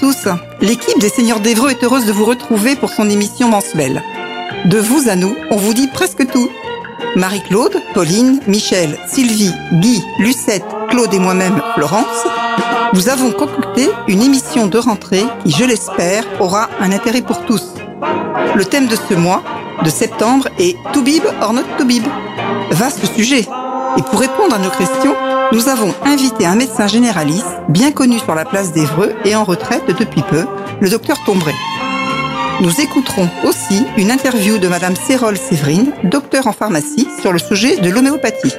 tous. L'équipe des Seigneurs d'Évreux est heureuse de vous retrouver pour son émission mensuelle. De vous à nous, on vous dit presque tout. Marie-Claude, Pauline, Michel, Sylvie, Guy, Lucette, Claude et moi-même, Florence, nous avons concocté une émission de rentrée qui, je l'espère, aura un intérêt pour tous. Le thème de ce mois, de septembre, est « Toubib or not Toubib ». Vaste sujet. Et pour répondre à nos questions, nous avons invité un médecin généraliste, bien connu sur la place d'Évreux et en retraite depuis peu, le docteur Tombray. Nous écouterons aussi une interview de Madame Sérol-Séverine, docteur en pharmacie, sur le sujet de l'homéopathie.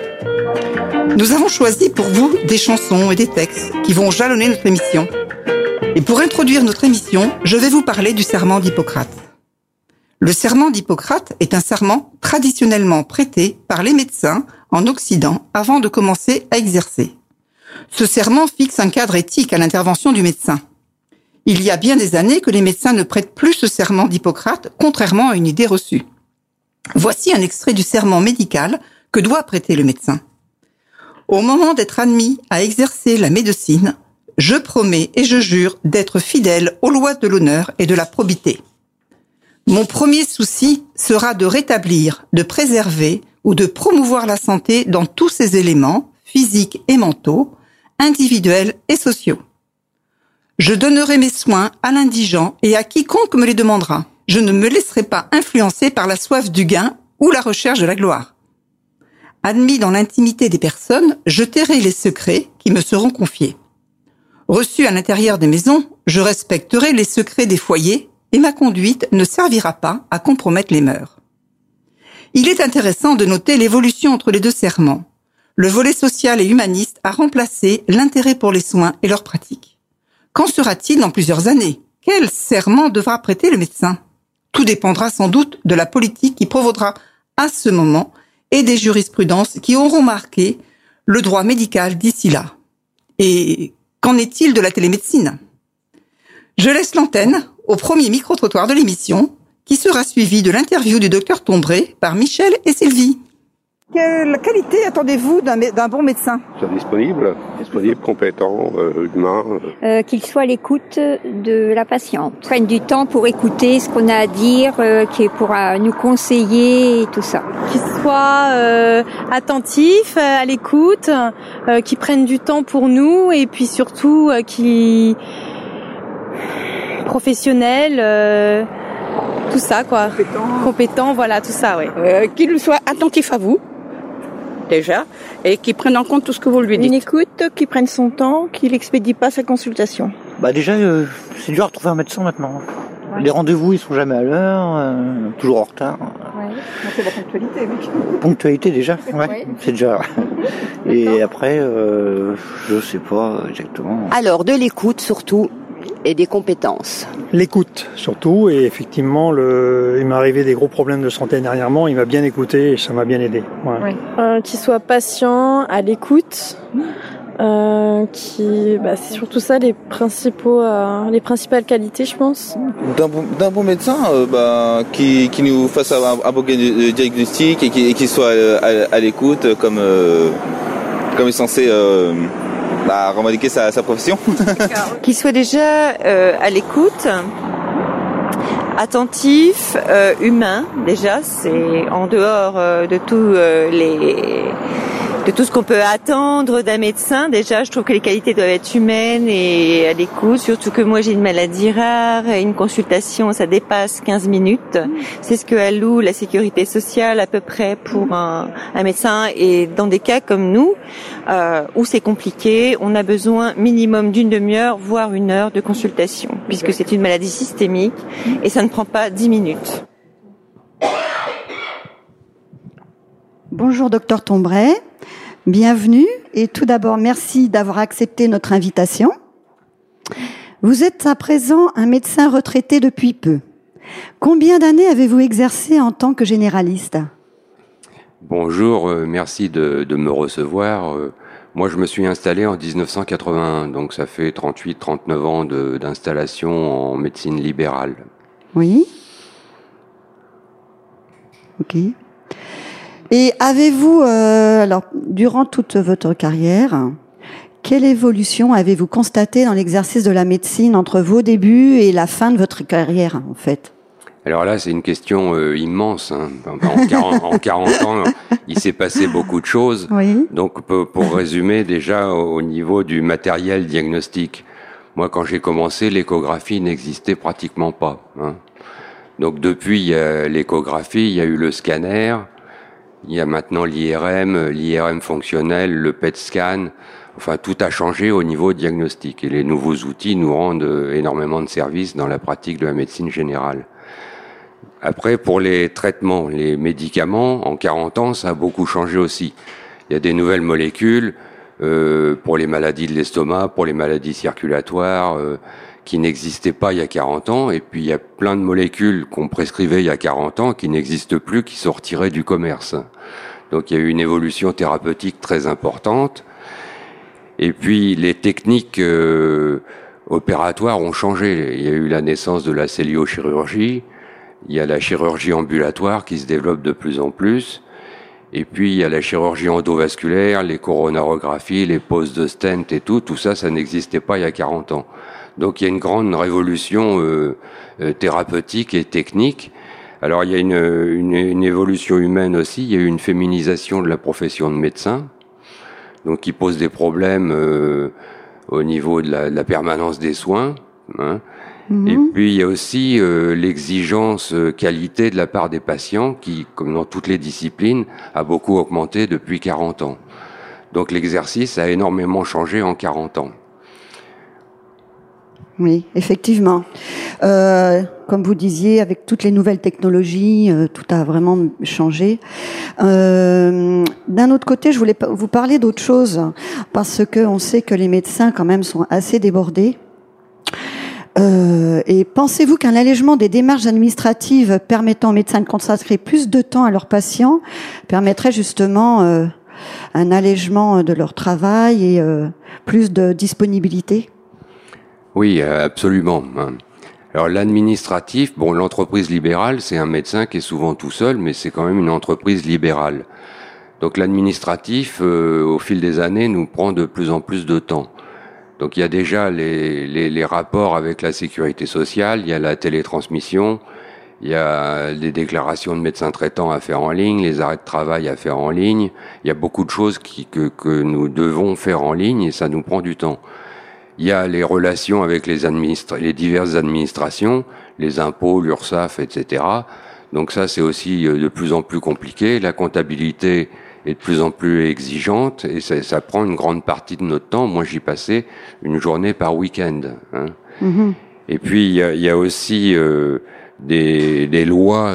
Nous avons choisi pour vous des chansons et des textes qui vont jalonner notre émission. Et pour introduire notre émission, je vais vous parler du serment d'Hippocrate. Le serment d'Hippocrate est un serment traditionnellement prêté par les médecins en Occident avant de commencer à exercer. Ce serment fixe un cadre éthique à l'intervention du médecin. Il y a bien des années que les médecins ne prêtent plus ce serment d'Hippocrate, contrairement à une idée reçue. Voici un extrait du serment médical que doit prêter le médecin. Au moment d'être admis à exercer la médecine, je promets et je jure d'être fidèle aux lois de l'honneur et de la probité. Mon premier souci sera de rétablir, de préserver ou de promouvoir la santé dans tous ses éléments, physiques et mentaux, individuels et sociaux. Je donnerai mes soins à l'indigent et à quiconque me les demandera. Je ne me laisserai pas influencer par la soif du gain ou la recherche de la gloire. Admis dans l'intimité des personnes, je tairai les secrets qui me seront confiés. Reçu à l'intérieur des maisons, je respecterai les secrets des foyers et ma conduite ne servira pas à compromettre les mœurs. Il est intéressant de noter l'évolution entre les deux serments. Le volet social et humaniste a remplacé l'intérêt pour les soins et leurs pratiques. Qu'en sera-t-il dans plusieurs années? Quel serment devra prêter le médecin? Tout dépendra sans doute de la politique qui prévaudra à ce moment et des jurisprudences qui auront marqué le droit médical d'ici là. Et qu'en est-il de la télémédecine? Je laisse l'antenne au premier micro-trottoir de l'émission, qui sera suivi de l'interview du docteur Tombray par Michel et Sylvie. Quelle qualité attendez-vous d'un bon médecin? Disponible, compétent, humain. Qu'il soit à l'écoute de la patiente. Prenne du temps pour écouter ce qu'on a à dire, qui pourra nous conseiller et tout ça. Qu'il soit attentif, à l'écoute, qu'il prenne du temps pour nous et puis surtout qu'il professionnel. Tout ça, quoi. Compétent, voilà, tout ça, oui. Qu'il soit attentif à vous, déjà, et qu'il prenne en compte tout ce que vous lui dites. Une écoute, qu'il prenne son temps, qu'il expédie pas sa consultation. Déjà, c'est dur à trouver un médecin maintenant. Ouais. Les rendez-vous, ils sont jamais à l'heure, toujours en retard. Ouais. C'est la ponctualité, oui. Ponctualité, déjà, ouais. C'est déjà. Et après, je sais pas exactement. Alors, de l'écoute, surtout. Et des compétences. L'écoute surtout, et effectivement, il m'est arrivé des gros problèmes de santé dernièrement, il m'a bien écouté et ça m'a bien aidé. Ouais. Qu'il soit patient, à l'écoute, c'est surtout ça les principales qualités, je pense. D'un bon médecin, qui nous fasse un bon diagnostic et qui soit à l'écoute comme est censé. Revendiquer sa profession. Qu'il soit déjà à l'écoute, attentif, humain, déjà, c'est en dehors de tout ce qu'on peut attendre d'un médecin. Déjà, je trouve que les qualités doivent être humaines et à l'écoute, surtout que moi j'ai une maladie rare et une consultation, ça dépasse 15 minutes. C'est ce que alloue la sécurité sociale à peu près pour un médecin, et dans des cas comme nous, où c'est compliqué, on a besoin minimum d'une demi-heure, voire 1 heure de consultation, puisque c'est une maladie systémique et ça ne prend pas 10 minutes. Bonjour docteur Tombray, bienvenue et tout d'abord merci d'avoir accepté notre invitation. Vous êtes à présent un médecin retraité depuis peu. Combien d'années avez-vous exercé en tant que généraliste? Bonjour, merci de me recevoir. Moi je me suis installé en 1981, donc ça fait 38-39 ans d'installation en médecine libérale. Oui. Ok. Et avez-vous, durant toute votre carrière, quelle évolution avez-vous constatée dans l'exercice de la médecine entre vos débuts et la fin de votre carrière, en fait? Alors là, c'est une question immense. Hein. En 40 ans, il s'est passé beaucoup de choses. Oui. Donc, pour résumer, déjà, au niveau du matériel diagnostic, moi, quand j'ai commencé, l'échographie n'existait pratiquement pas. Hein. Donc, depuis l'échographie, il y a eu le scanner, il y a maintenant l'IRM fonctionnel, le PET scan. Enfin, tout a changé au niveau diagnostic. Et les nouveaux outils nous rendent énormément de services dans la pratique de la médecine générale. Après, pour les traitements, les médicaments, en 40 ans, ça a beaucoup changé aussi. Il y a des nouvelles molécules pour les maladies de l'estomac, pour les maladies circulatoires, qui n'existaient pas il y a 40 ans. Et puis, il y a plein de molécules qu'on prescrivait il y a 40 ans qui n'existent plus, qui sont retirées du commerce. Donc, il y a eu une évolution thérapeutique très importante. Et puis, les techniques opératoires ont changé. Il y a eu la naissance de la celluliochirurgie. Il y a la chirurgie ambulatoire qui se développe de plus en plus. Et puis, il y a la chirurgie endovasculaire, les coronarographies, les poses de stent et tout. Tout ça, ça n'existait pas il y a 40 ans. Donc, il y a une grande révolution thérapeutique et technique. Alors, il y a une évolution humaine aussi. Il y a eu une féminisation de la profession de médecin, donc qui pose des problèmes au niveau de la permanence des soins. Hein. Et puis, il y a aussi l'exigence qualité de la part des patients qui, comme dans toutes les disciplines, a beaucoup augmenté depuis 40 ans. Donc, l'exercice a énormément changé en 40 ans. Oui, effectivement. Comme vous disiez, avec toutes les nouvelles technologies, tout a vraiment changé. D'un autre côté, je voulais vous parler d'autre chose, parce que on sait que les médecins, quand même, sont assez débordés. Et pensez-vous qu'un allègement des démarches administratives permettant aux médecins de consacrer plus de temps à leurs patients permettrait justement un allègement de leur travail et plus de disponibilité? Oui, absolument. Alors l'administratif, bon, l'entreprise libérale, c'est un médecin qui est souvent tout seul, mais c'est quand même une entreprise libérale. Donc l'administratif, au fil des années, nous prend de plus en plus de temps. Donc il y a déjà les rapports avec la sécurité sociale, il y a la télétransmission, il y a les déclarations de médecins traitants à faire en ligne, les arrêts de travail à faire en ligne. Il y a beaucoup de choses que nous devons faire en ligne et ça nous prend du temps. Il y a les relations avec les diverses administrations, les impôts, l'URSSAF, etc. Donc ça, c'est aussi de plus en plus compliqué. La comptabilité est de plus en plus exigeante et ça prend une grande partie de notre temps. Moi, j'y passais une journée par week-end. Hein. Et puis, il y a aussi des lois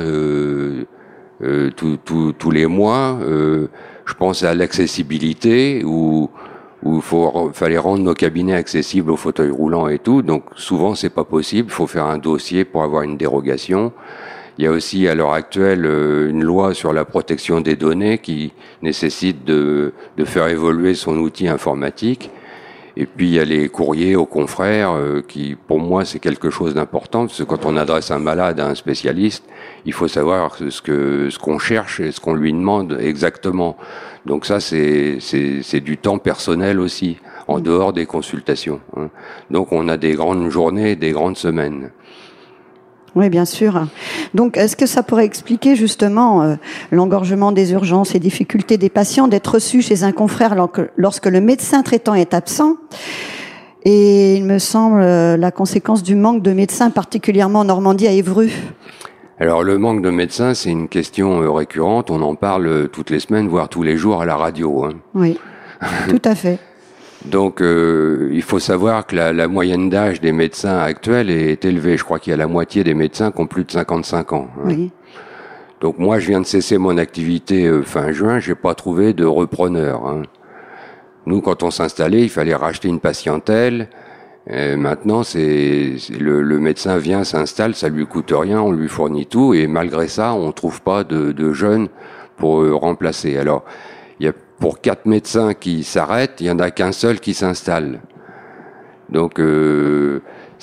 tous les mois. Je pense à l'accessibilité où fallait rendre nos cabinets accessibles aux fauteuils roulants et tout. Donc souvent c'est pas possible, il faut faire un dossier pour avoir une dérogation. Il y a aussi à l'heure actuelle une loi sur la protection des données qui nécessite de faire évoluer son outil informatique. Et puis il y a les courriers aux confrères qui, pour moi, c'est quelque chose d'important parce que quand on adresse un malade à un spécialiste, il faut savoir ce qu'on cherche et ce qu'on lui demande exactement. Donc ça, c'est du temps personnel aussi, en dehors des consultations. Hein. Donc on a des grandes journées, des grandes semaines. Oui, bien sûr. Donc, est-ce que ça pourrait expliquer justement l'engorgement des urgences et difficultés des patients d'être reçus chez un confrère lorsque le médecin traitant est absent? Et il me semble la conséquence du manque de médecins, particulièrement en Normandie, à Évreux. Alors, le manque de médecins, c'est une question récurrente. On en parle toutes les semaines, voire tous les jours à la radio. Hein. Oui, tout à fait. Donc, il faut savoir que la moyenne d'âge des médecins actuels est élevée. Je crois qu'il y a la moitié des médecins qui ont plus de 55 ans. Hein. Oui. Donc, moi, je viens de cesser mon activité fin juin. J'ai pas trouvé de repreneur. Hein. Nous, quand on s'installait, il fallait racheter une patientèle. Maintenant, le médecin vient, s'installe, ça lui coûte rien, on lui fournit tout. Et malgré ça, on trouve pas de jeunes pour remplacer. Alors, il y a pour 4 médecins qui s'arrêtent, il y en a qu'un seul qui s'installe. Donc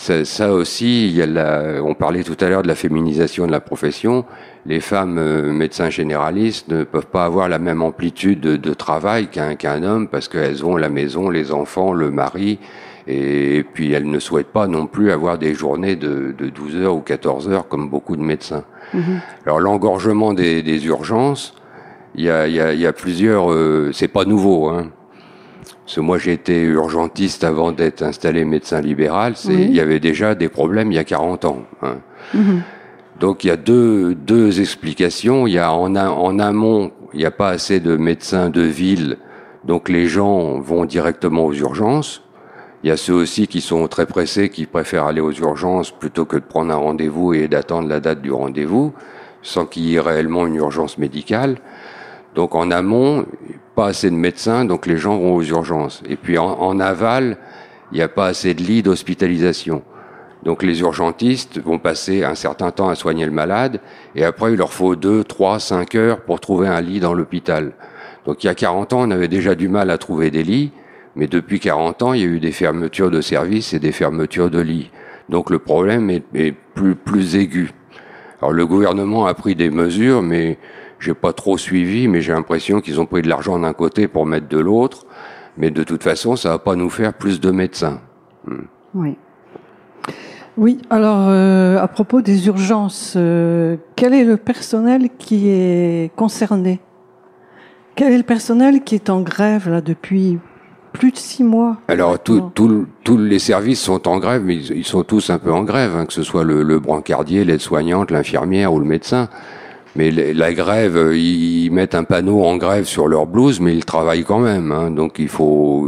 Ça aussi, on parlait tout à l'heure de la féminisation de la profession. Les femmes médecins généralistes ne peuvent pas avoir la même amplitude de travail qu'un homme parce qu'elles ont la maison, les enfants, le mari, et puis elles ne souhaitent pas non plus avoir des journées de 12 heures ou 14 heures comme beaucoup de médecins. Alors l'engorgement des urgences, il y a plusieurs... c'est pas nouveau, hein. Parce que moi, j'ai été urgentiste avant d'être installé médecin libéral. Il y avait déjà des problèmes il y a 40 ans. Hein. Donc, il y a deux explications. Il y a en amont, il n'y a pas assez de médecins de ville. Donc, les gens vont directement aux urgences. Il y a ceux aussi qui sont très pressés, qui préfèrent aller aux urgences plutôt que de prendre un rendez-vous et d'attendre la date du rendez-vous, sans qu'il y ait réellement une urgence médicale. Donc en amont, pas assez de médecins, donc les gens vont aux urgences. Et puis en aval, il n'y a pas assez de lits d'hospitalisation. Donc les urgentistes vont passer un certain temps à soigner le malade, et après il leur faut 2, 3, 5 heures pour trouver un lit dans l'hôpital. Donc il y a 40 ans, on avait déjà du mal à trouver des lits, mais depuis 40 ans, il y a eu des fermetures de services et des fermetures de lits. Donc le problème est plus aigu. Alors le gouvernement a pris des mesures, mais j'ai pas trop suivi, mais j'ai l'impression qu'ils ont pris de l'argent d'un côté pour mettre de l'autre. Mais de toute façon, ça va pas nous faire plus de médecins. Oui. Oui, alors à propos des urgences, quel est le personnel qui est concerné? Quel est le personnel qui est en grève là depuis plus de 6 mois? Alors tous les services sont en grève, mais ils sont tous un peu en grève, hein, que ce soit le brancardier, l'aide-soignante, l'infirmière ou le médecin. Mais la grève, ils mettent un panneau en grève sur leur blouse, mais ils travaillent quand même. Hein, donc il faut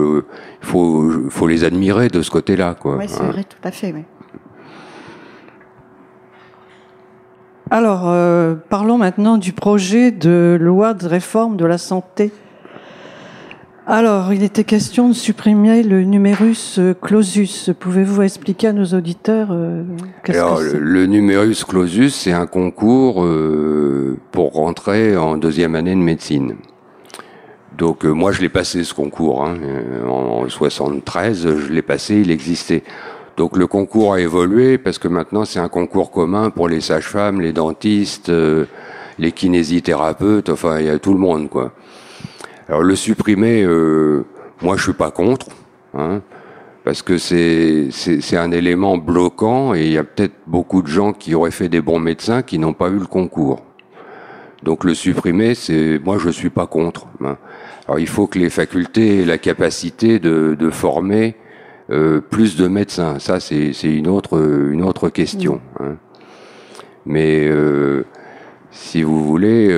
les admirer de ce côté-là, quoi. Oui, c'est vrai, tout à fait. Oui. Alors, parlons maintenant du projet de loi de réforme de la santé. Alors, il était question de supprimer le numerus clausus. Pouvez-vous expliquer à nos auditeurs qu'est-ce que c'est ? Le numerus clausus, c'est un concours pour rentrer en 2e année de médecine. Donc, moi, je l'ai passé, ce concours. Hein, en 73, je l'ai passé, il existait. Donc, le concours a évolué parce que maintenant, c'est un concours commun pour les sages-femmes, les dentistes, les kinésithérapeutes, enfin, il y a tout le monde, quoi. Alors le supprimer, moi je suis pas contre, hein, parce que c'est un élément bloquant et il y a peut-être beaucoup de gens qui auraient fait des bons médecins qui n'ont pas eu le concours. Donc le supprimer, moi je suis pas contre. Hein. Alors il faut que les facultés aient la capacité de former plus de médecins. Ça c'est une autre question. Hein. Mais si vous voulez.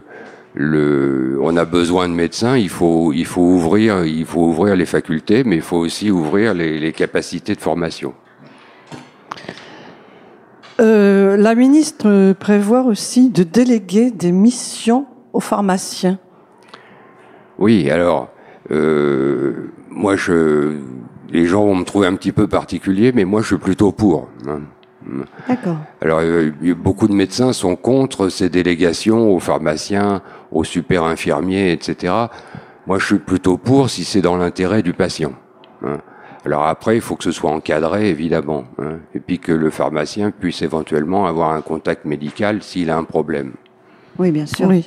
On a besoin de médecins, il faut ouvrir les facultés, mais il faut aussi ouvrir les capacités de formation. La ministre prévoit aussi de déléguer des missions aux pharmaciens. Oui, alors, moi, les gens vont me trouver un petit peu particulier, mais moi, je suis plutôt pour. Hein. D'accord. Alors, beaucoup de médecins sont contre ces délégations aux pharmaciens, aux super infirmiers, etc. Moi, je suis plutôt pour si c'est dans l'intérêt du patient. Hein. Alors après, il faut que ce soit encadré, évidemment, hein, et puis que le pharmacien puisse éventuellement avoir un contact médical s'il a un problème. Oui, bien sûr. Oui.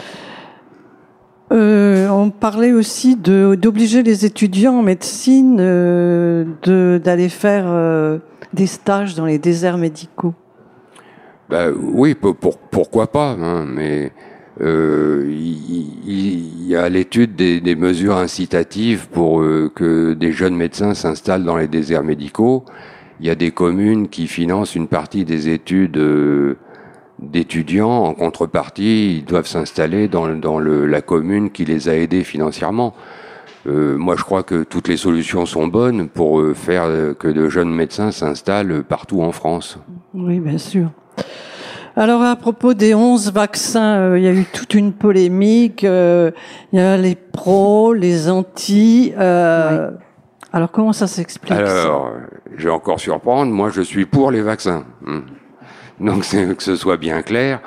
On parlait aussi d'obliger les étudiants en médecine d'aller faire des stages dans les déserts médicaux. Oui, pourquoi pas, hein, mais il y a l'étude des mesures incitatives pour que des jeunes médecins s'installent dans les déserts médicaux. Il y a des communes qui financent une partie des études d'étudiants. En contrepartie, ils doivent s'installer dans la commune qui les a aidés financièrement. Moi, je crois que toutes les solutions sont bonnes pour faire que de jeunes médecins s'installent partout en France. Oui, bien sûr. Alors, à propos des 11 vaccins, il y a eu toute une polémique. Il y a les pros, les anti. Oui. Alors, comment ça s'explique? Alors, je vais encore surprendre. Moi, je suis pour les vaccins. Donc, que ce soit bien clair.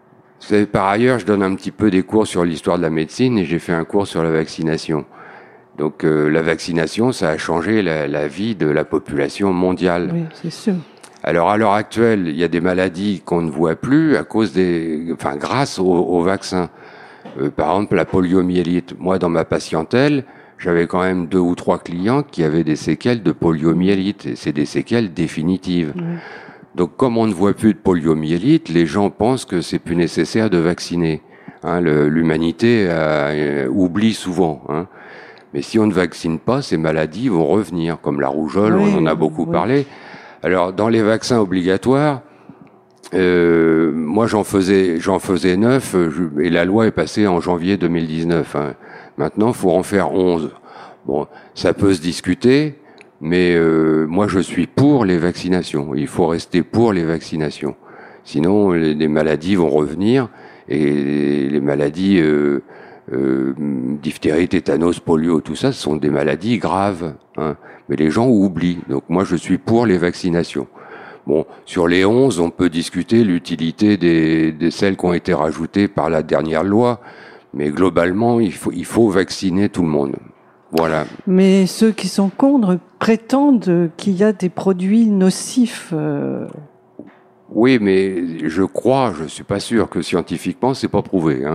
Par ailleurs, je donne un petit peu des cours sur l'histoire de la médecine et j'ai fait un cours sur la vaccination. Donc la vaccination, ça a changé la vie de la population mondiale. Oui, c'est sûr. Alors à l'heure actuelle, il y a des maladies qu'on ne voit plus à cause grâce au vaccin. Par exemple, la poliomyélite. Moi, dans ma patientèle, j'avais quand même 2 ou 3 clients qui avaient des séquelles de poliomyélite. Et c'est des séquelles définitives. Donc, comme on ne voit plus de poliomyélite, les gens pensent que c'est plus nécessaire de vacciner. L'humanité oublie souvent. Mais si on ne vaccine pas, ces maladies vont revenir, comme la rougeole, on en a beaucoup parlé. Alors, dans les vaccins obligatoires, moi j'en faisais 9 et la loi est passée en janvier 2019. Maintenant, il faut en faire 11. Bon, ça peut se discuter, mais moi je suis pour les vaccinations. Il faut rester pour les vaccinations. Sinon, les maladies vont revenir et les maladies diphtérie, tétanos, polio, tout ça, ce sont des maladies graves. Mais les gens oublient. Donc moi, je suis pour les vaccinations. Bon, sur les 11, on peut discuter l'utilité de celles qui ont été rajoutées par la dernière loi, mais globalement, il faut vacciner tout le monde. Voilà. Mais ceux qui sont contre prétendent qu'il y a des produits nocifs. Oui, mais je suis pas sûr que scientifiquement, c'est pas prouvé.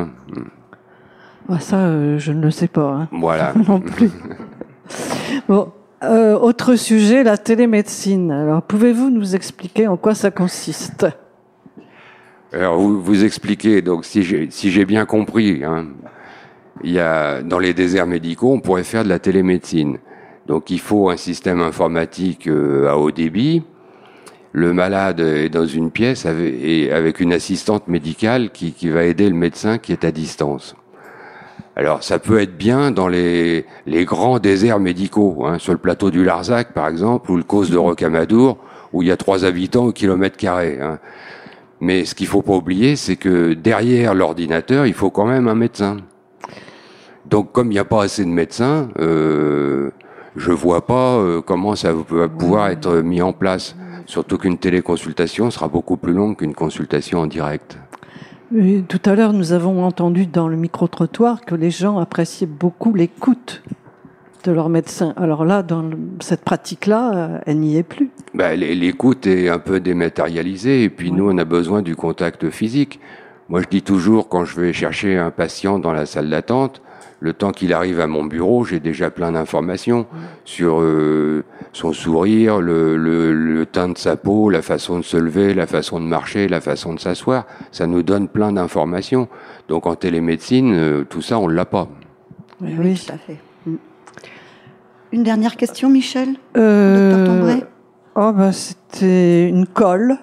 Ça, je ne le sais pas. Voilà. Non plus. Bon. Autre sujet, la télémédecine. Alors, pouvez-vous nous expliquer en quoi ça consiste? Alors, vous expliquez, donc, si j'ai bien compris, il y a, dans les déserts médicaux, on pourrait faire de la télémédecine. Donc, il faut un système informatique à haut débit. Le malade est dans une pièce avec une assistante médicale qui va aider le médecin qui est à distance. Alors, ça peut être bien dans les grands déserts médicaux, sur le plateau du Larzac, par exemple, ou le Causse de Rocamadour, où il y a 3 habitants au kilomètre carré. Mais ce qu'il faut pas oublier, c'est que derrière l'ordinateur, il faut quand même un médecin. Donc, comme il n'y a pas assez de médecins, je vois pas comment ça peut pouvoir être mis en place. Surtout qu'une téléconsultation sera beaucoup plus longue qu'une consultation en direct. Oui, tout à l'heure, nous avons entendu dans le micro-trottoir que les gens appréciaient beaucoup l'écoute de leur médecin. Alors là, dans cette pratique-là, elle n'y est plus. L'écoute est un peu dématérialisée et puis nous, on a besoin du contact physique. Moi, je dis toujours, quand je vais chercher un patient dans la salle d'attente, le temps qu'il arrive à mon bureau, j'ai déjà plein d'informations sur son sourire, le teint de sa peau, la façon de se lever, la façon de marcher, la façon de s'asseoir. Ça nous donne plein d'informations. Donc en télémédecine, tout ça, on l'a pas. Oui, tout à fait. Une dernière question, Michel? Docteur Tombray? C'était une colle.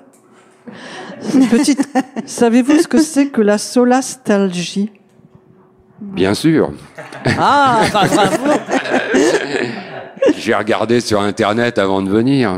Savez-vous ce que c'est que la solastalgie? Bien sûr. Bravo. J'ai regardé sur Internet avant de venir.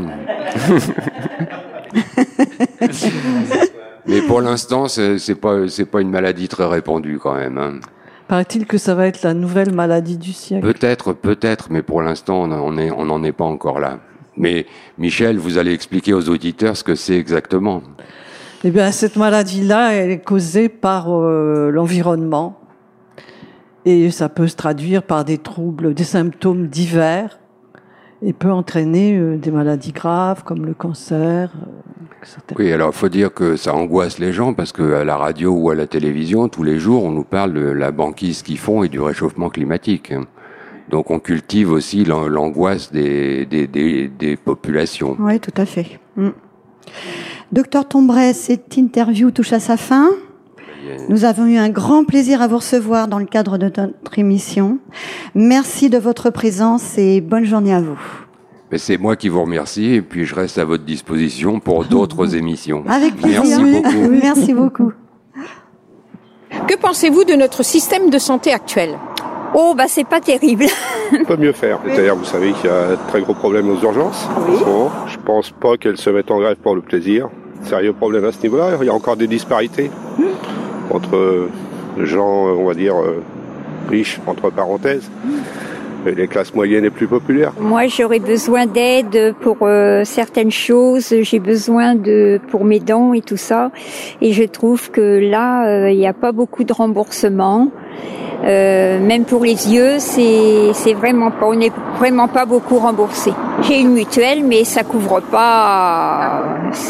Mais pour l'instant, c'est pas une maladie très répandue quand même. Paraît-il que ça va être la nouvelle maladie du siècle. Peut-être, mais pour l'instant, on n'en est pas encore là. Mais Michel, vous allez expliquer aux auditeurs ce que c'est exactement. Eh bien, cette maladie-là, elle est causée par l'environnement. Et ça peut se traduire par des troubles, des symptômes divers, et peut entraîner des maladies graves comme le cancer, etc. Oui, alors il faut dire que ça angoisse les gens parce qu'à la radio ou à la télévision, tous les jours, on nous parle de la banquise qu'ils font et du réchauffement climatique. Donc on cultive aussi l'angoisse des populations. Oui, tout à fait. Docteur Tombray, cette interview touche à sa fin. Nous avons eu un grand plaisir à vous recevoir dans le cadre de notre émission. Merci de votre présence et bonne journée à vous. Mais c'est moi qui vous remercie et puis je reste à votre disposition pour d'autres émissions. Avec plaisir. Merci beaucoup. Merci beaucoup. Que pensez-vous de notre système de santé actuel? C'est pas terrible. On peut mieux faire. C'est-à-dire, vous savez qu'il y a de très gros problèmes aux urgences. Oui. Je pense pas qu'elles se mettent en grève pour le plaisir. Sérieux problème à ce niveau-là. Il y a encore des disparités entre gens, on va dire, riches, entre parenthèses, et les classes moyennes et plus populaires. Moi, j'aurais besoin d'aide pour certaines choses. J'ai besoin pour mes dents et tout ça. Et je trouve que là, il n'y a pas beaucoup de remboursement. Même pour les yeux, c'est vraiment pas, on n'est vraiment pas beaucoup remboursé. J'ai une mutuelle, mais ça couvre pas,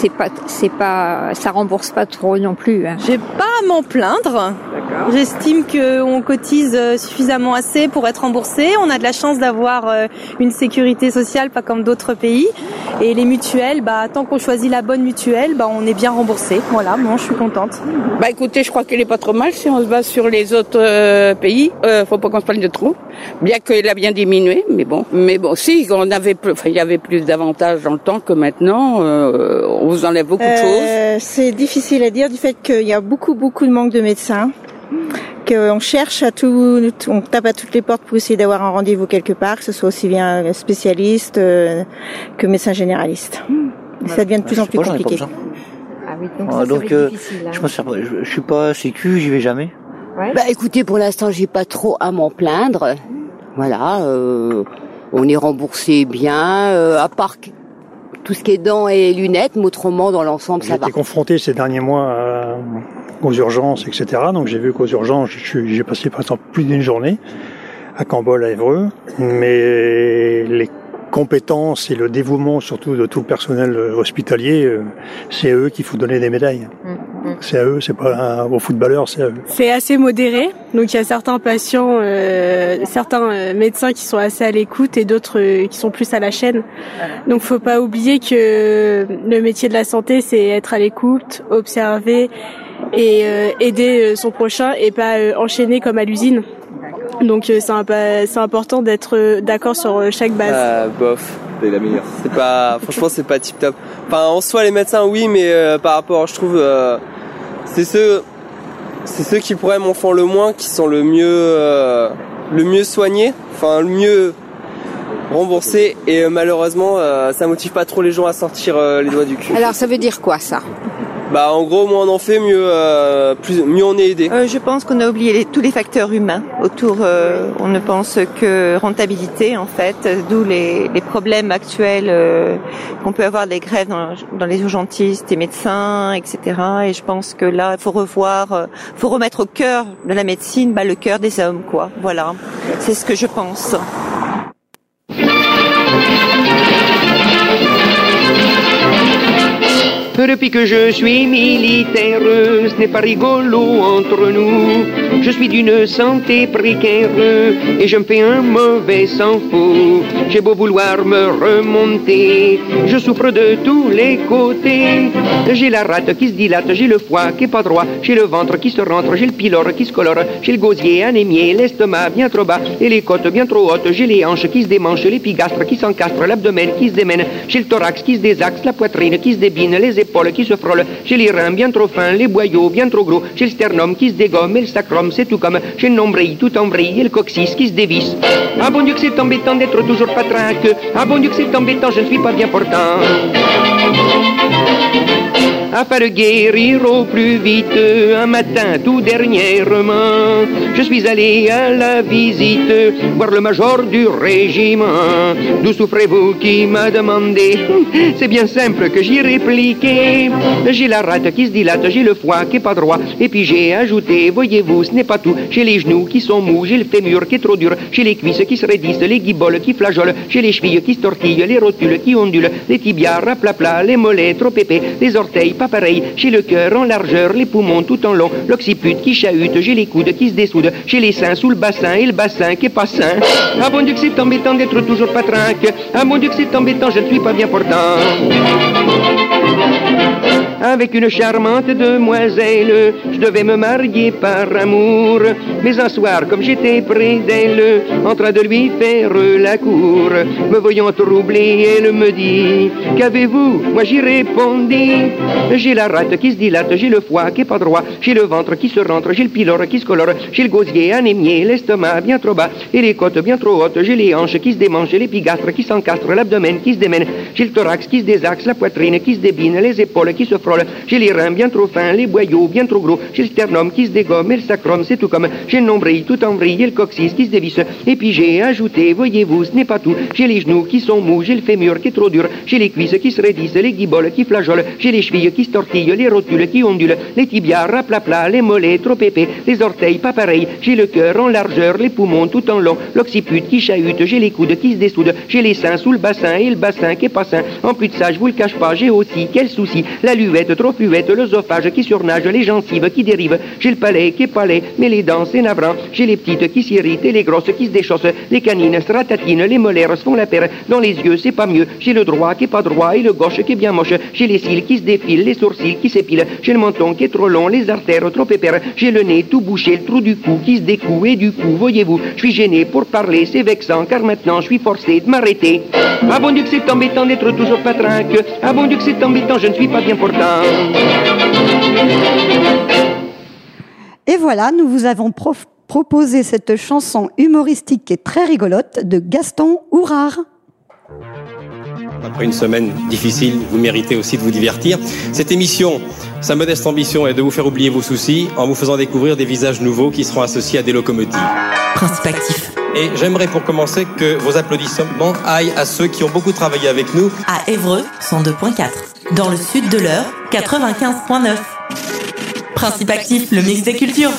ça rembourse pas trop non plus. Hein. J'ai pas à m'en plaindre. J'estime qu'on cotise suffisamment assez pour être remboursé. On a de la chance d'avoir une sécurité sociale, pas comme d'autres pays. Et les mutuelles, tant qu'on choisit la bonne mutuelle, on est bien remboursé. Voilà, moi je suis contente. Écoutez, je crois qu'elle est pas trop mal si on se base sur les autres pays. Faut pas qu'on se plaigne de trop. Bien qu'elle a bien diminué, mais bon, si on avait, il y avait plus d'avantages dans le temps que maintenant. On vous enlève beaucoup de choses. C'est difficile à dire du fait qu'il y a beaucoup de manque de médecins. Qu'on cherche on tape à toutes les portes pour essayer d'avoir un rendez-vous quelque part, que ce soit aussi bien spécialiste que médecin généraliste. Ça devient de plus en plus compliqué. Ah oui, donc difficile, hein. Je suis pas sécu, j'y vais jamais. Ouais. Écoutez, pour l'instant, j'ai pas trop à m'en plaindre. Voilà, on est remboursé bien, à part tout ce qui est dents et lunettes, mais autrement, dans l'ensemble, ça va. J'ai été confronté ces derniers mois aux urgences, etc. Donc j'ai vu qu'aux urgences, j'ai passé par exemple plus d'une journée à Cambol, à Évreux, mais les compétences et le dévouement surtout de tout le personnel hospitalier, c'est à eux qu'il faut donner des médailles. C'est à eux, c'est pas aux footballeurs, c'est à eux. C'est assez modéré, donc il y a certains patients, certains médecins qui sont assez à l'écoute et d'autres qui sont plus à la chaîne. Donc faut pas oublier que le métier de la santé, c'est être à l'écoute, observer et aider son prochain et pas enchaîner comme à l'usine. Donc c'est important d'être d'accord sur chaque base. C'est la meilleure. Franchement, c'est pas tip top. Enfin, en soi, les médecins, oui, mais par rapport, je trouve, c'est ceux qui pourraient m'en font le moins, qui sont le mieux soignés, enfin le mieux remboursés. Et malheureusement, ça motive pas trop les gens à sortir les doigts du cul. Alors, ça veut dire quoi ça ? En gros, moins on en fait, mieux on est aidé. Je pense qu'on a oublié tous les facteurs humains autour. On ne pense que rentabilité en fait, d'où les problèmes actuels qu'on peut avoir, des grèves dans les urgentistes, les médecins, etc. Et je pense que là, il faut remettre au cœur de la médecine, le cœur des hommes, quoi. Voilà, c'est ce que je pense. Depuis que je suis militaire, ce n'est pas rigolo entre nous. Je suis d'une santé précaire et je me fais un mauvais sang-fou. J'ai beau vouloir me remonter, je souffre de tous les côtés. J'ai la rate qui se dilate, j'ai le foie qui est pas droit, j'ai le ventre qui se rentre, j'ai le pylore qui se colore, j'ai le gosier anémié, l'estomac bien trop bas et les côtes bien trop hautes. J'ai les hanches qui se démanchent, l'épigastre qui s'encastre, l'abdomen qui se démène, j'ai le thorax qui se désaxe, la poitrine qui se débine, les épaules qui se frôlent, j'ai les reins bien trop fins, les boyaux bien trop gros, j'ai le sternum qui se dégomme et le sacrum c'est tout comme, j'ai le nombril tout en vrille et le coccyx qui se dévisse. Ah bon Dieu que c'est embêtant d'être toujours patraque, ah bon Dieu que c'est embêtant, je ne suis pas bien portant. Afin de guérir au plus vite, un matin tout dernièrement, je suis allé à la visite, voir le major du régiment. D'où souffrez-vous qui m'a demandé? C'est bien simple que j'y répliqué. J'ai la rate qui se dilate, j'ai le foie qui est pas droit, et puis j'ai ajouté, voyez-vous, ce n'est pas tout. J'ai les genoux qui sont mous, j'ai le fémur qui est trop dur, j'ai les cuisses qui se raidissent, les guiboles qui flageolent, j'ai les chevilles qui se tortillent, les rotules qui ondulent, les tibias raplapla, les mollets trop épais, les orteils pas pareil, j'ai le cœur en largeur, les poumons tout en long, l'occiput qui chahute, j'ai les coudes qui se dessoudent, j'ai les seins sous le bassin et le bassin qui est pas sain. Ah bon Dieu que c'est embêtant d'être toujours patraque, ah bon Dieu que c'est embêtant, je ne suis pas bien portant. Avec une charmante demoiselle, je devais me marier par amour. Mais un soir, comme j'étais près d'elle, en train de lui faire la cour, me voyant troublé, elle me dit, qu'avez-vous? Moi j'y répondis, j'ai la rate qui se dilate, j'ai le foie qui est pas droit, j'ai le ventre qui se rentre, j'ai le pylore qui se colore, j'ai le gosier anémié, l'estomac bien trop bas et les côtes bien trop hautes, j'ai les hanches qui se démangent, l'épigastre qui s'encastre, l'abdomen qui se démène, J'ai le thorax qui se désaxe, la poitrine qui se débine, les épaules qui se frôlent. J'ai les reins bien trop fins, les boyaux bien trop gros. J'ai le sternum qui se dégomme et le sacrum, c'est tout comme. J'ai le nombril tout en vrille et le coccyx qui se dévisse. Et puis j'ai ajouté, voyez-vous, ce n'est pas tout. J'ai les genoux qui sont mous, j'ai le fémur qui est trop dur. J'ai les cuisses qui se raidissent, les guiboles qui flageolent. J'ai les chevilles qui se tortillent, les rotules qui ondulent. Les tibias raplapla, les mollets trop épais, les orteils pas pareils. J'ai le cœur en largeur, les poumons tout en long. L'occiput qui chahute, j'ai les coudes qui se dessoudent. J'ai les seins sous le bassin et le bassin qui est pas sain. En plus de ça, je vous le cache pas, j'ai aussi, quel souci, la luvette trop fluette, l'œsophage qui surnage, les gencives qui dérivent. J'ai le palais qui est palais, mais les dents c'est navrant. J'ai les petites qui s'irritent et les grosses qui se déchaussent. Les canines se ratatinent, les molaires se font la paire. Dans les yeux c'est pas mieux. J'ai le droit qui est pas droit et le gauche qui est bien moche. J'ai les cils qui se défilent, les sourcils qui s'épilent. J'ai le menton qui est trop long, les artères trop épères. J'ai le nez tout bouché, le trou du cou qui se découe et du coup, voyez-vous, je suis gêné pour parler, c'est vexant car maintenant je suis forcé de m'arrêter. Ah bon Dieu que c'est embêtant d'être toujours patrinque. Ah bon Dieu que c'est embêtant, je ne suis pas bien portant. Et voilà, nous vous avons proposé cette chanson humoristique qui est très rigolote de Gaston Hourard. Après une semaine difficile, vous méritez aussi de vous divertir. Cette émission, sa modeste ambition est de vous faire oublier vos soucis en vous faisant découvrir des visages nouveaux qui seront associés à des locomotives. Principe actif. Et j'aimerais pour commencer que vos applaudissements aillent à ceux qui ont beaucoup travaillé avec nous. À Évreux, 102.4. Dans le sud de l'Eure, 95.9. Principe actif, le mix des cultures.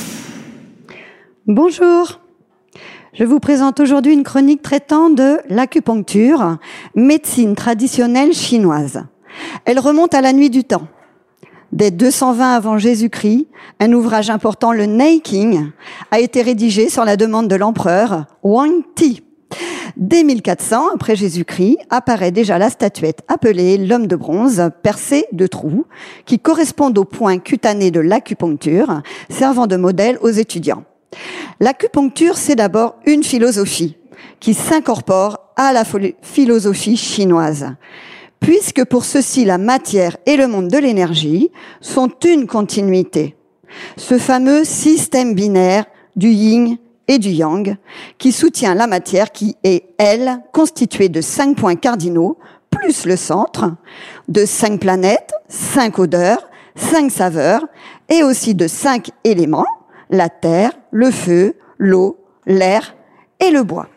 Bonjour. Je vous présente aujourd'hui une chronique traitant de l'acupuncture, médecine traditionnelle chinoise. Elle remonte à la nuit du temps. Dès 220 avant Jésus-Christ, un ouvrage important, le Nanking, a été rédigé sur la demande de l'empereur Wang Ti. Dès 1400 après Jésus-Christ, apparaît déjà la statuette appelée l'homme de bronze percé de trous, qui correspondent aux points cutanés de l'acupuncture, servant de modèle aux étudiants. L'acupuncture, c'est d'abord une philosophie qui s'incorpore à la philosophie chinoise, puisque pour ceux-ci, la matière et le monde de l'énergie sont une continuité. Ce fameux système binaire du yin et du yang qui soutient la matière qui est, elle, constituée de 5 points cardinaux, plus le centre, de 5 planètes, 5 odeurs, 5 saveurs, et aussi de 5 éléments, la terre, le feu, l'eau, l'air et le bois.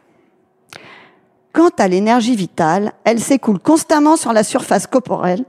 Quant à l'énergie vitale, elle s'écoule constamment sur la surface corporelle,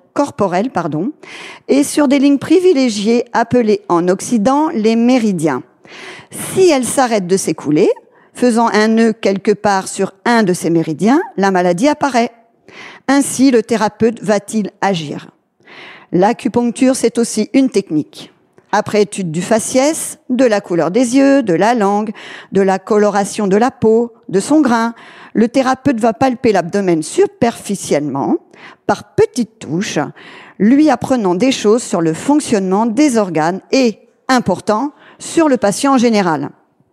et sur des lignes privilégiées appelées en Occident les méridiens. Si elle s'arrête de s'écouler, faisant un nœud quelque part sur un de ces méridiens, la maladie apparaît. Ainsi, le thérapeute va-t-il agir? L'acupuncture, c'est aussi une technique. Après étude du faciès, de la couleur des yeux, de la langue, de la coloration de la peau, de son grain, le thérapeute va palper l'abdomen superficiellement, par petites touches, lui apprenant des choses sur le fonctionnement des organes et, important, sur le patient en général.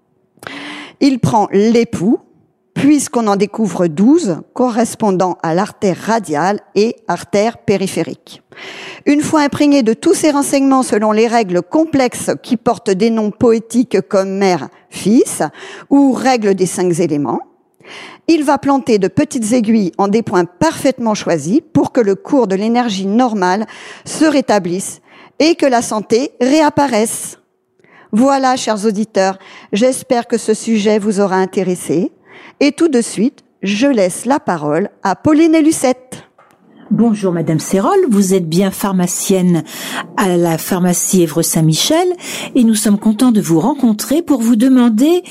Il prend l'époux, puisqu'on en découvre 12 correspondant à l'artère radiale et artère périphérique. Une fois imprégné de tous ces renseignements selon les règles complexes qui portent des noms poétiques comme mère, fils ou règles des 5 éléments, il va planter de petites aiguilles en des points parfaitement choisis pour que le cours de l'énergie normale se rétablisse et que la santé réapparaisse. Voilà, chers auditeurs, j'espère que ce sujet vous aura intéressé. Et tout de suite, je laisse la parole à Pauline et Lucette. Bonjour Madame Serrol, vous êtes bien pharmacienne à la pharmacie Évreux-Saint-Michel et nous sommes contents de vous rencontrer pour vous demander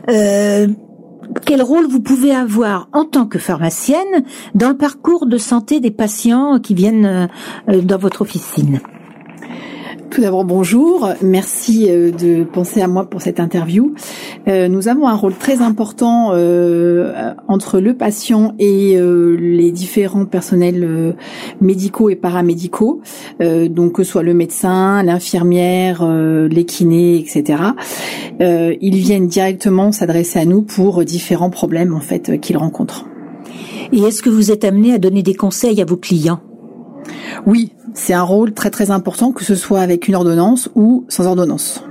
quel rôle vous pouvez avoir en tant que pharmacienne dans le parcours de santé des patients qui viennent dans votre officine. Tout d'abord, bonjour. Merci de penser à moi pour cette interview. Nous avons un rôle très important entre le patient et les différents personnels médicaux et paramédicaux, donc que ce soit le médecin, l'infirmière, les kinés, etc. Ils viennent directement s'adresser à nous pour différents problèmes en fait qu'ils rencontrent. Et est-ce que vous êtes amené à donner des conseils à vos clients ? Oui, c'est un rôle très très important, que ce soit avec une ordonnance ou sans ordonnance.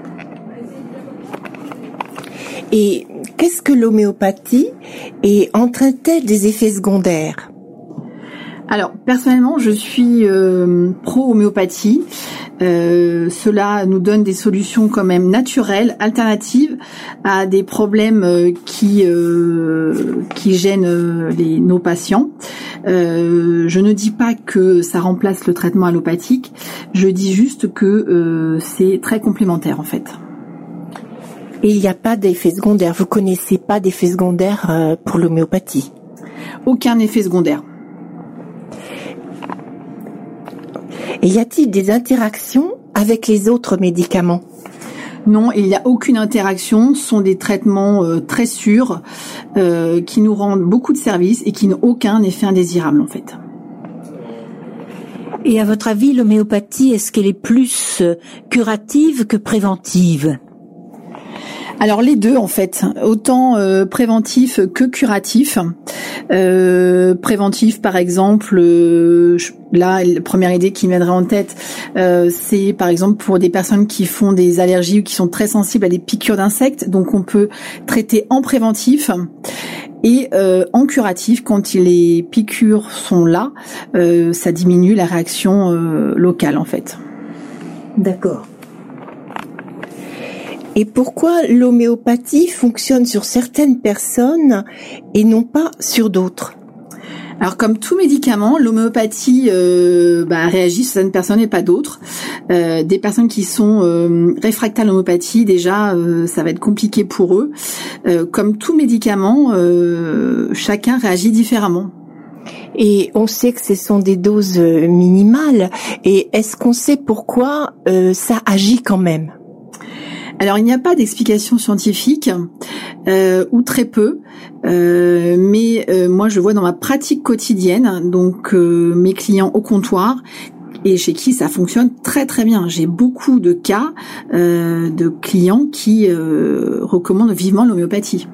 Et qu'est-ce que l'homéopathie et entraîne-t-elle des effets secondaires ? Alors, personnellement, je suis pro-homéopathie. Cela nous donne des solutions quand même naturelles, alternatives à des problèmes qui gênent nos patients. Je ne dis pas que ça remplace le traitement allopathique, je dis juste que c'est très complémentaire en fait. Et il n'y a pas d'effet secondaire, vous connaissez pas d'effet secondaire pour l'homéopathie? Aucun effet secondaire. Et y a-t-il des interactions avec les autres médicaments? Non, il n'y a aucune interaction. Ce sont des traitements très sûrs qui nous rendent beaucoup de services et qui n'ont aucun effet indésirable en fait. Et à votre avis, l'homéopathie, est-ce qu'elle est plus curative que préventive? Alors les deux en fait, autant préventif que curatif. Préventif par exemple, là la première idée qui me viendrait en tête, c'est par exemple pour des personnes qui font des allergies ou qui sont très sensibles à des piqûres d'insectes, donc on peut traiter en préventif. Et en curatif, quand les piqûres sont là, ça diminue la réaction locale en fait. D'accord. Et pourquoi l'homéopathie fonctionne sur certaines personnes et non pas sur d'autres? Alors comme tout médicament, l'homéopathie réagit sur certaines personnes et pas d'autres. Des personnes qui sont réfractaires à l'homéopathie, déjà, ça va être compliqué pour eux. Comme tout médicament, chacun réagit différemment. Et on sait que ce sont des doses minimales. Et est-ce qu'on sait pourquoi ça agit quand même? Alors il n'y a pas d'explication scientifique ou très peu, mais moi je vois dans ma pratique quotidienne, donc mes clients au comptoir et chez qui ça fonctionne très très bien. J'ai beaucoup de cas de clients qui recommandent vivement l'homéopathie.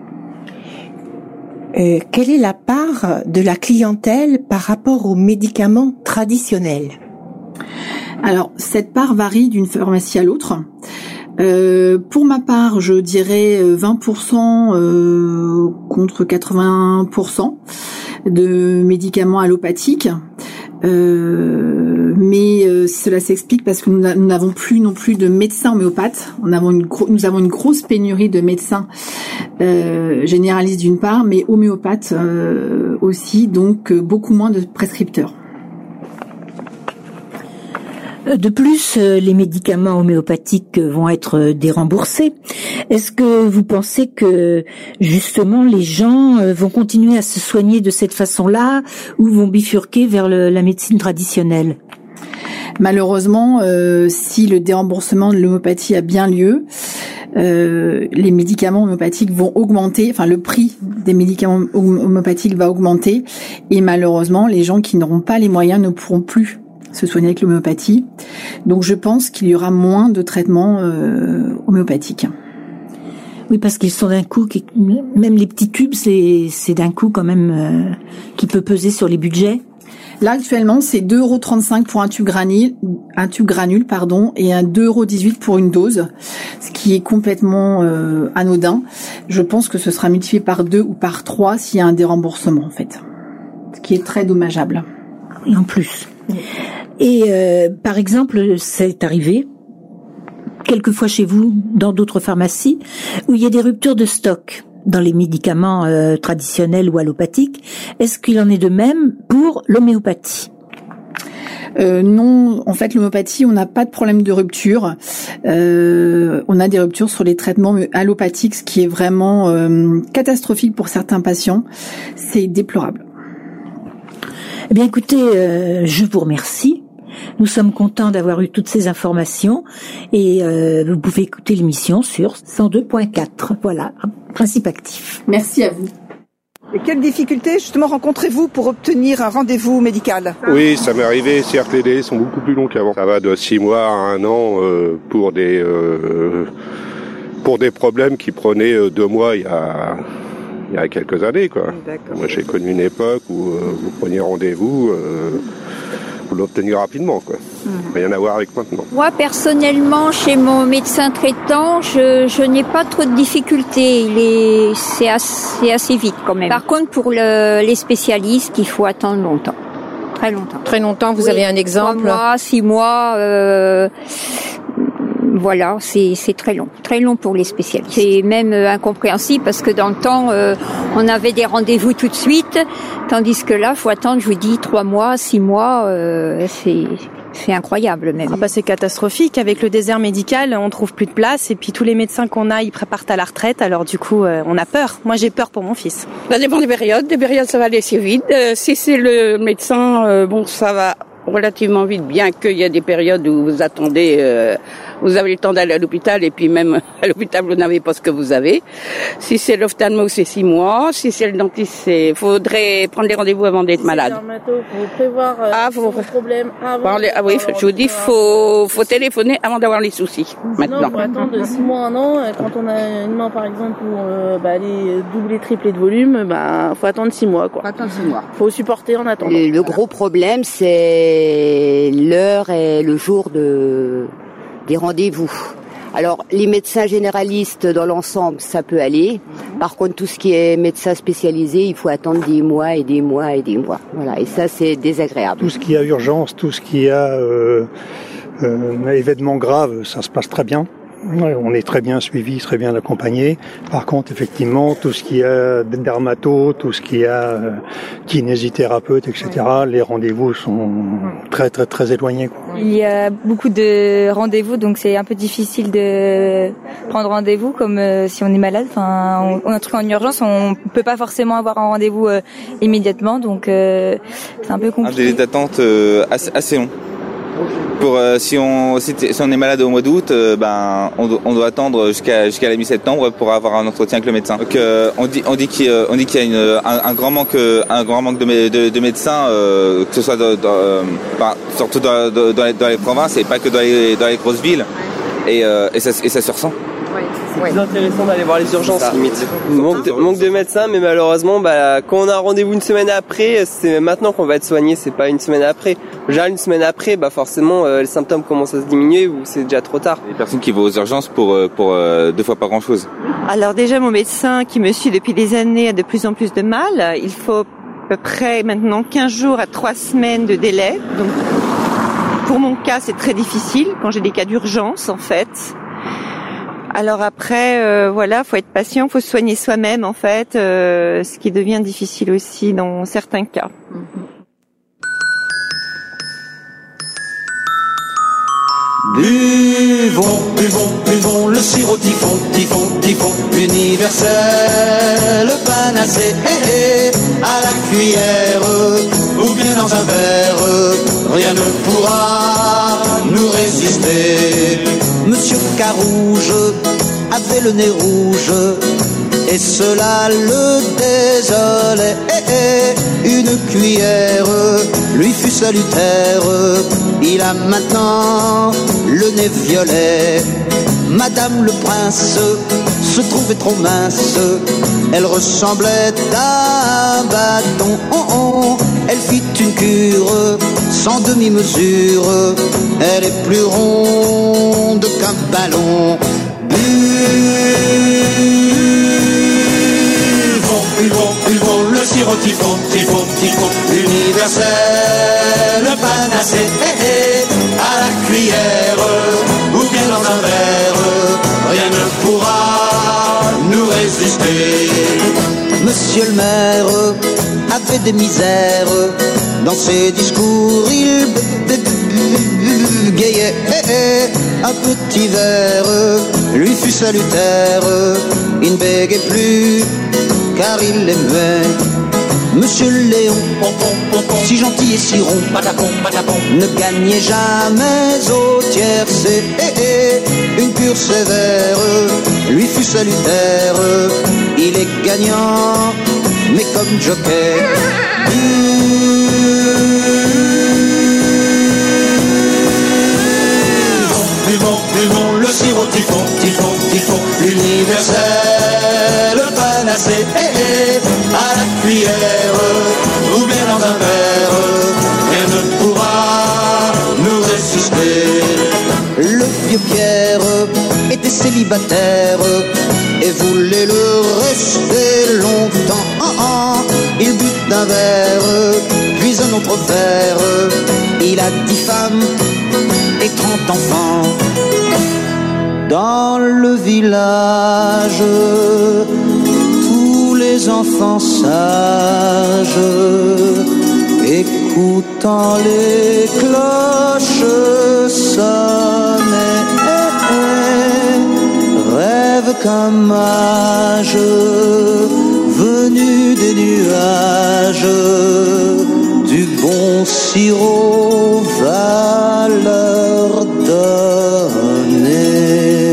Quelle est la part de la clientèle par rapport aux médicaments traditionnels? Alors cette part varie d'une pharmacie à l'autre. Pour ma part, je dirais 20% contre 80% de médicaments allopathiques. Mais cela s'explique parce que nous n'avons plus non plus de médecins homéopathes. Nous avons une grosse pénurie de médecins généralistes d'une part, mais homéopathes aussi, donc beaucoup moins de prescripteurs. De plus, les médicaments homéopathiques vont être déremboursés. Est-ce que vous pensez que justement les gens vont continuer à se soigner de cette façon-là ou vont bifurquer vers la médecine traditionnelle? Malheureusement, si le déremboursement de l'homéopathie a bien lieu, les médicaments homéopathiques vont augmenter, enfin le prix des médicaments homéopathiques va augmenter et malheureusement les gens qui n'auront pas les moyens ne pourront plus se soigner avec l'homéopathie. Donc je pense qu'il y aura moins de traitements homéopathiques. Oui, parce qu'ils sont d'un coup, même les petits tubes, c'est d'un coup quand même qui peut peser sur les budgets. Là actuellement c'est 2,35 € pour un tube granule, et un 2,18 € pour une dose, ce qui est complètement anodin. Je pense que ce sera multiplié par 2 ou par 3 s'il y a un déremboursement en fait, ce qui est très dommageable. Et en plus. Et par exemple, c'est arrivé quelquefois chez vous, dans d'autres pharmacies, où il y a des ruptures de stock dans les médicaments traditionnels ou allopathiques. Est-ce qu'il en est de même pour l'homéopathie? Non, en fait, l'homéopathie, on n'a pas de problème de rupture. On a des ruptures sur les traitements allopathiques, ce qui est vraiment catastrophique pour certains patients. C'est déplorable. Eh bien, écoutez, je vous remercie. Nous sommes contents d'avoir eu toutes ces informations et vous pouvez écouter l'émission sur 102.4. Voilà, Principe Actif. Merci à vous. Et quelles difficultés justement rencontrez-vous pour obtenir un rendez-vous médical? Oui, ça m'est arrivé. Certes, les délais sont beaucoup plus longs qu'avant. Ça va de 6 mois à 1 an pour des problèmes qui prenaient 2 mois il y a quelques années, quoi. D'accord. Moi, j'ai connu une époque où vous preniez rendez-vous, vous l'obteniez rapidement, quoi. Rien à voir avec maintenant. Moi, personnellement, chez mon médecin traitant, je n'ai pas trop de difficultés. C'est assez vite, quand même. Par contre, pour les spécialistes, il faut attendre longtemps. Très longtemps. Très longtemps, vous avez un exemple? 3 mois, 6 mois, voilà, c'est très long pour les spécialistes. C'est même incompréhensible parce que dans le temps, on avait des rendez-vous tout de suite, tandis que là, faut attendre, je vous dis, 3 mois, 6 mois, c'est incroyable même. Ah bah, c'est catastrophique. Avec le désert médical, on trouve plus de place et puis tous les médecins qu'on a, ils préparent à la retraite. Alors du coup, on a peur. Moi, j'ai peur pour mon fils. Ça dépend des périodes. Des périodes, ça va aller assez vite. Si c'est le médecin, bon, ça va relativement vite, bien qu'il y a des périodes où vous attendez, vous avez le temps d'aller à l'hôpital et puis même à l'hôpital vous n'avez pas ce que vous avez. Si c'est l'ophtalmo, c'est 6 mois. Si c'est le dentiste, faudrait prendre les rendez-vous avant d'être malade. Faut prévoir son problème avant. Oui, je vous dis, faut téléphoner avant d'avoir les soucis. Maintenant. Faut attendre 6 mois, 1 an. Quand on a une main, par exemple, pour aller doubler, tripler de volume, faut attendre 6 mois, quoi. Faut attendre 6 mois. Faut supporter en attendant. Le gros problème, c'est l'heure et le jour des rendez-vous. Alors, les médecins généralistes dans l'ensemble, ça peut aller. Par contre, tout ce qui est médecin spécialisé, il faut attendre des mois et des mois et des mois. Voilà, et ça, c'est désagréable. Tout ce qui a urgence, tout ce qui a événement grave, ça se passe très bien. Ouais, on est très bien suivi, très bien accompagné. Par contre, effectivement, tout ce qui a dermato, tout ce qui a kinésithérapeute, etc., les rendez-vous sont très, très, très éloignés, quoi. Il y a beaucoup de rendez-vous, donc c'est un peu difficile de prendre rendez-vous, comme si on est malade. Enfin, on a un truc en urgence, on peut pas forcément avoir un rendez-vous immédiatement, donc c'est un peu compliqué. Un délai d'attente assez long. Pour si on est malade au mois d'août, on doit attendre jusqu'à la mi-septembre pour avoir un entretien avec le médecin. Donc on dit qu'il y a un grand manque de médecins, que ce soit surtout dans les provinces et pas que dans les grosses villes, et ça se ressent. C'est plus intéressant d'aller voir les urgences, limite. Manque de médecins, mais malheureusement, quand on a un rendez-vous une semaine après, c'est maintenant qu'on va être soigné, c'est pas une semaine après. Déjà, une semaine après, forcément, les symptômes commencent à se diminuer ou c'est déjà trop tard. Les personnes qui vont aux urgences pour 2 fois pas grand-chose. Alors déjà, mon médecin qui me suit depuis des années a de plus en plus de mal. Il faut à peu près maintenant 15 jours à 3 semaines de délai. Donc, pour mon cas, c'est très difficile quand j'ai des cas d'urgence, en fait. Alors après, faut être patient, faut se soigner soi-même en fait, ce qui devient difficile aussi dans certains cas. Buvons, buvons, buvons le sirop typhon, typhon, typhon universel, le panacée, à la cuillère ou bien dans un verre, rien ne pourra nous résister. Monsieur Carouge avait le nez rouge et cela le désolait. Une cuillère lui fut salutaire, il a maintenant le nez violet. Madame le prince se trouvait trop mince, elle ressemblait à un bâton. Elle fit une cure sans demi-mesure, elle est plus ronde qu'un ballon. Buvons, buvons, buvons le sirop typhon, typhon, typhon universel, le panacée, à la cuillère ou bien dans un verre, rien ne pourra nous résister. Monsieur le maire avait des misères, dans ses discours il bégayait. Un petit verre lui fut salutaire, il ne bégayait plus car il l'aimait. Monsieur Léon, si gentil et si rond, ne gagnait jamais au tiercé. Une cure sévère lui fut salutaire, il est gagnant, mais comme joker. Buvons, buvons le sirop typhon, typhon, typhon universel, le panacée, à la cuillère ou bien dans un verre, rien ne pourra nous résister. Le vieux Pierre était célibataire et voulait le rester longtemps. Il but d'un verre, puis puis un autre père. Il a 10 femmes et 30 enfants. Dans le village, tous les enfants sages, écoutant les cloches sonner, rêvent qu'un mage venu des nuages du bon sirop va leur donner.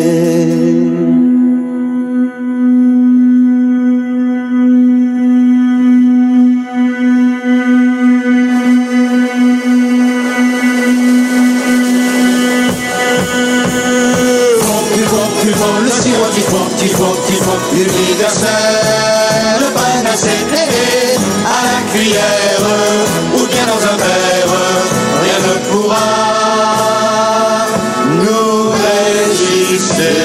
Le sirop qui fond, l'universel, le panacée, à la cuillère ou bien dans un verre, rien ne pourra nous résister.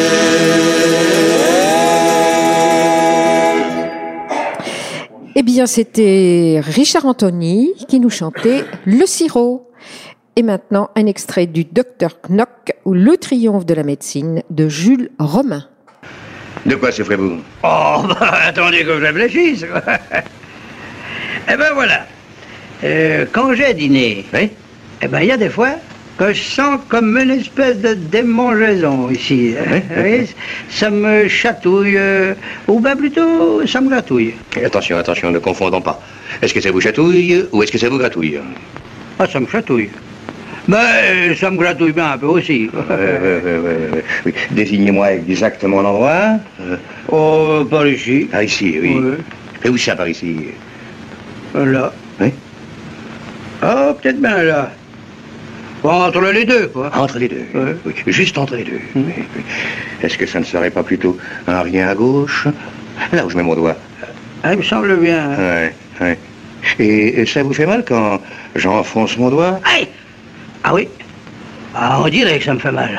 Eh bien, c'était Richard Anthony qui nous chantait Le Sirop. Et maintenant, un extrait du Dr Knock ou Le triomphe de la médecine de Jules Romain. De quoi souffrez-vous? Oh, bah, attendez que je réfléchisse. Eh ben voilà. Quand j'ai dîné, oui, eh ben il y a des fois que je sens comme une espèce de démangeaison ici. Oui, oui. Ça me chatouille, ou bien plutôt, ça me gratouille. Attention, ne confondons pas. Est-ce que ça vous chatouille ou est-ce que ça vous gratouille? Ah, ça me chatouille. Mais ça me gratouille bien un peu aussi. Oui. Désignez-moi exactement l'endroit. Oh, par ici. Par ici, oui. Et où ça, par ici? Là. Oui. Ah, peut-être bien là. Entre les deux, quoi. Entre les deux, oui. Juste entre les deux. Oui. Est-ce que ça ne serait pas plutôt un rien à gauche? Là où je mets mon doigt. Ah, il me semble bien. Oui. Et ça vous fait mal quand j'enfonce mon doigt? Aïe! Ah oui. Ah, on dirait que ça me fait mal.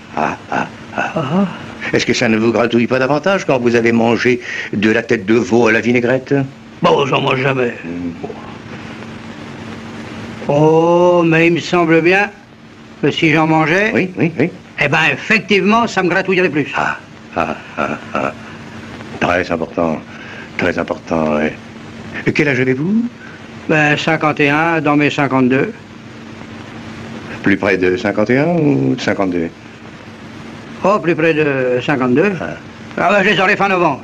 Est-ce que ça ne vous gratouille pas davantage quand vous avez mangé de la tête de veau à la vinaigrette? Bon, j'en mange jamais. Oh, mais il me semble bien que si j'en mangeais... Oui. Eh ben, effectivement, ça me gratouillerait plus. Très important, oui. Et quel âge avez-vous? Ben, 51, dans mes 52. Plus près de 51 ou de 52? Oh, plus près de 52. Ah ben, je les aurai fin novembre.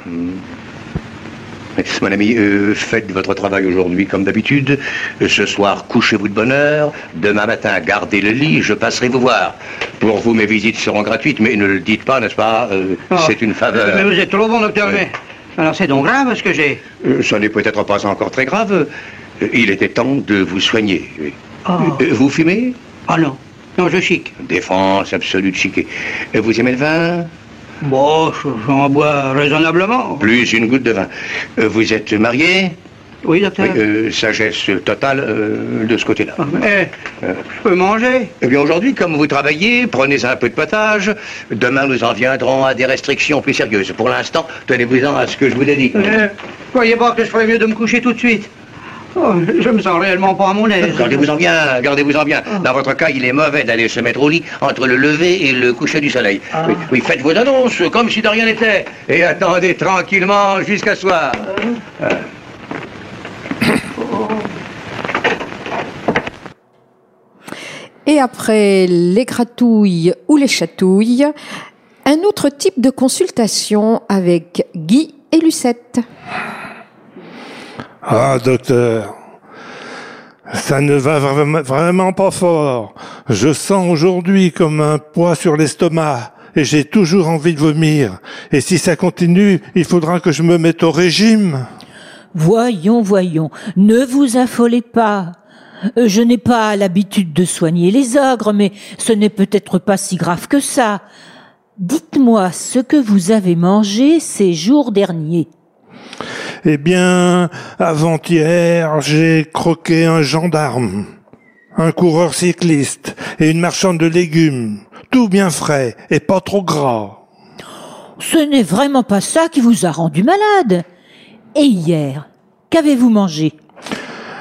Mon ami, faites votre travail aujourd'hui comme d'habitude. Ce soir, couchez-vous de bonne heure. Demain matin, gardez le lit, je passerai vous voir. Pour vous, mes visites seront gratuites, mais ne le dites pas, n'est-ce pas? C'est une faveur. Mais vous êtes trop bon, docteur. Mais alors c'est donc grave ce que j'ai? Ça n'est peut-être pas encore très grave. Il était temps de vous soigner. Vous fumez? Ah non, je chic. Défense absolue de chiquer. Vous aimez le vin? Bon, j'en bois raisonnablement. Plus une goutte de vin. Vous êtes marié? Oui, docteur. Sagesse totale de ce côté-là. Je peux manger? Eh bien, aujourd'hui, comme vous travaillez, prenez un peu de potage. Demain, nous en viendrons à des restrictions plus sérieuses. Pour l'instant, tenez-vous-en à ce que je vous ai dit. Croyez pas que je ferais mieux de me coucher tout de suite? Oh, je me sens réellement pas à mon aise. Gardez-vous-en bien. Dans votre cas, il est mauvais d'aller se mettre au lit entre le lever et le coucher du soleil. Oui, faites vos annonces comme si de rien n'était. Et attendez tranquillement jusqu'à soir. Et après les gratouilles ou les chatouilles, un autre type de consultation avec Guy et Lucette. Ah, docteur, ça ne va vraiment pas fort. Je sens aujourd'hui comme un poids sur l'estomac et j'ai toujours envie de vomir. Et si ça continue, il faudra que je me mette au régime. Voyons, ne vous affolez pas. Je n'ai pas l'habitude de soigner les ogres, mais ce n'est peut-être pas si grave que ça. Dites-moi ce que vous avez mangé ces jours derniers. Eh bien, avant-hier, j'ai croqué un gendarme, un coureur cycliste et une marchande de légumes, tout bien frais et pas trop gras. Ce n'est vraiment pas ça qui vous a rendu malade. Et hier, qu'avez-vous mangé?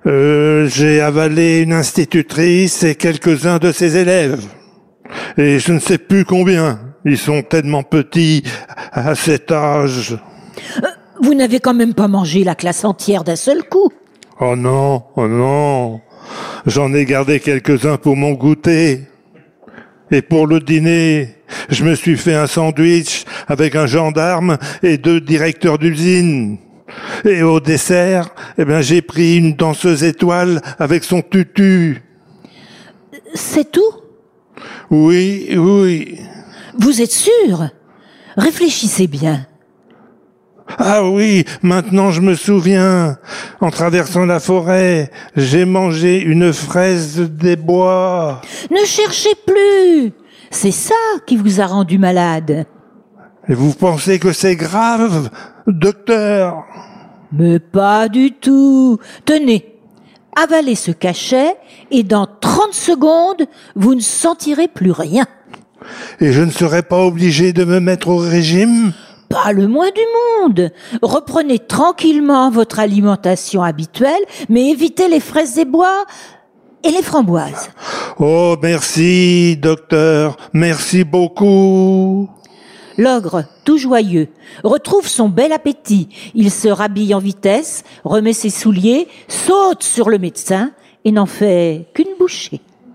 J'ai avalé une institutrice et quelques-uns de ses élèves. Et je ne sais plus combien. Ils sont tellement petits à cet âge. Vous n'avez quand même pas mangé la classe entière d'un seul coup. Oh non, oh non. J'en ai gardé quelques-uns pour mon goûter. Et pour le dîner, je me suis fait un sandwich avec un gendarme et 2 directeurs d'usine. Et au dessert, j'ai pris une danseuse étoile avec son tutu. C'est tout? Oui, oui. Vous êtes sûr? Réfléchissez bien. Ah oui, maintenant je me souviens. En traversant la forêt, j'ai mangé une fraise des bois. Ne cherchez plus. C'est ça qui vous a rendu malade. Et vous pensez que c'est grave, docteur? Mais pas du tout. Tenez, avalez ce cachet et dans 30 secondes, vous ne sentirez plus rien. Et je ne serai pas obligé de me mettre au régime? Pas le moins du monde. Reprenez tranquillement votre alimentation habituelle, mais évitez les fraises des bois et les framboises. Oh, merci, docteur. Merci beaucoup. L'ogre, tout joyeux, retrouve son bel appétit. Il se rhabille en vitesse, remet ses souliers, saute sur le médecin et n'en fait qu'une bouchée.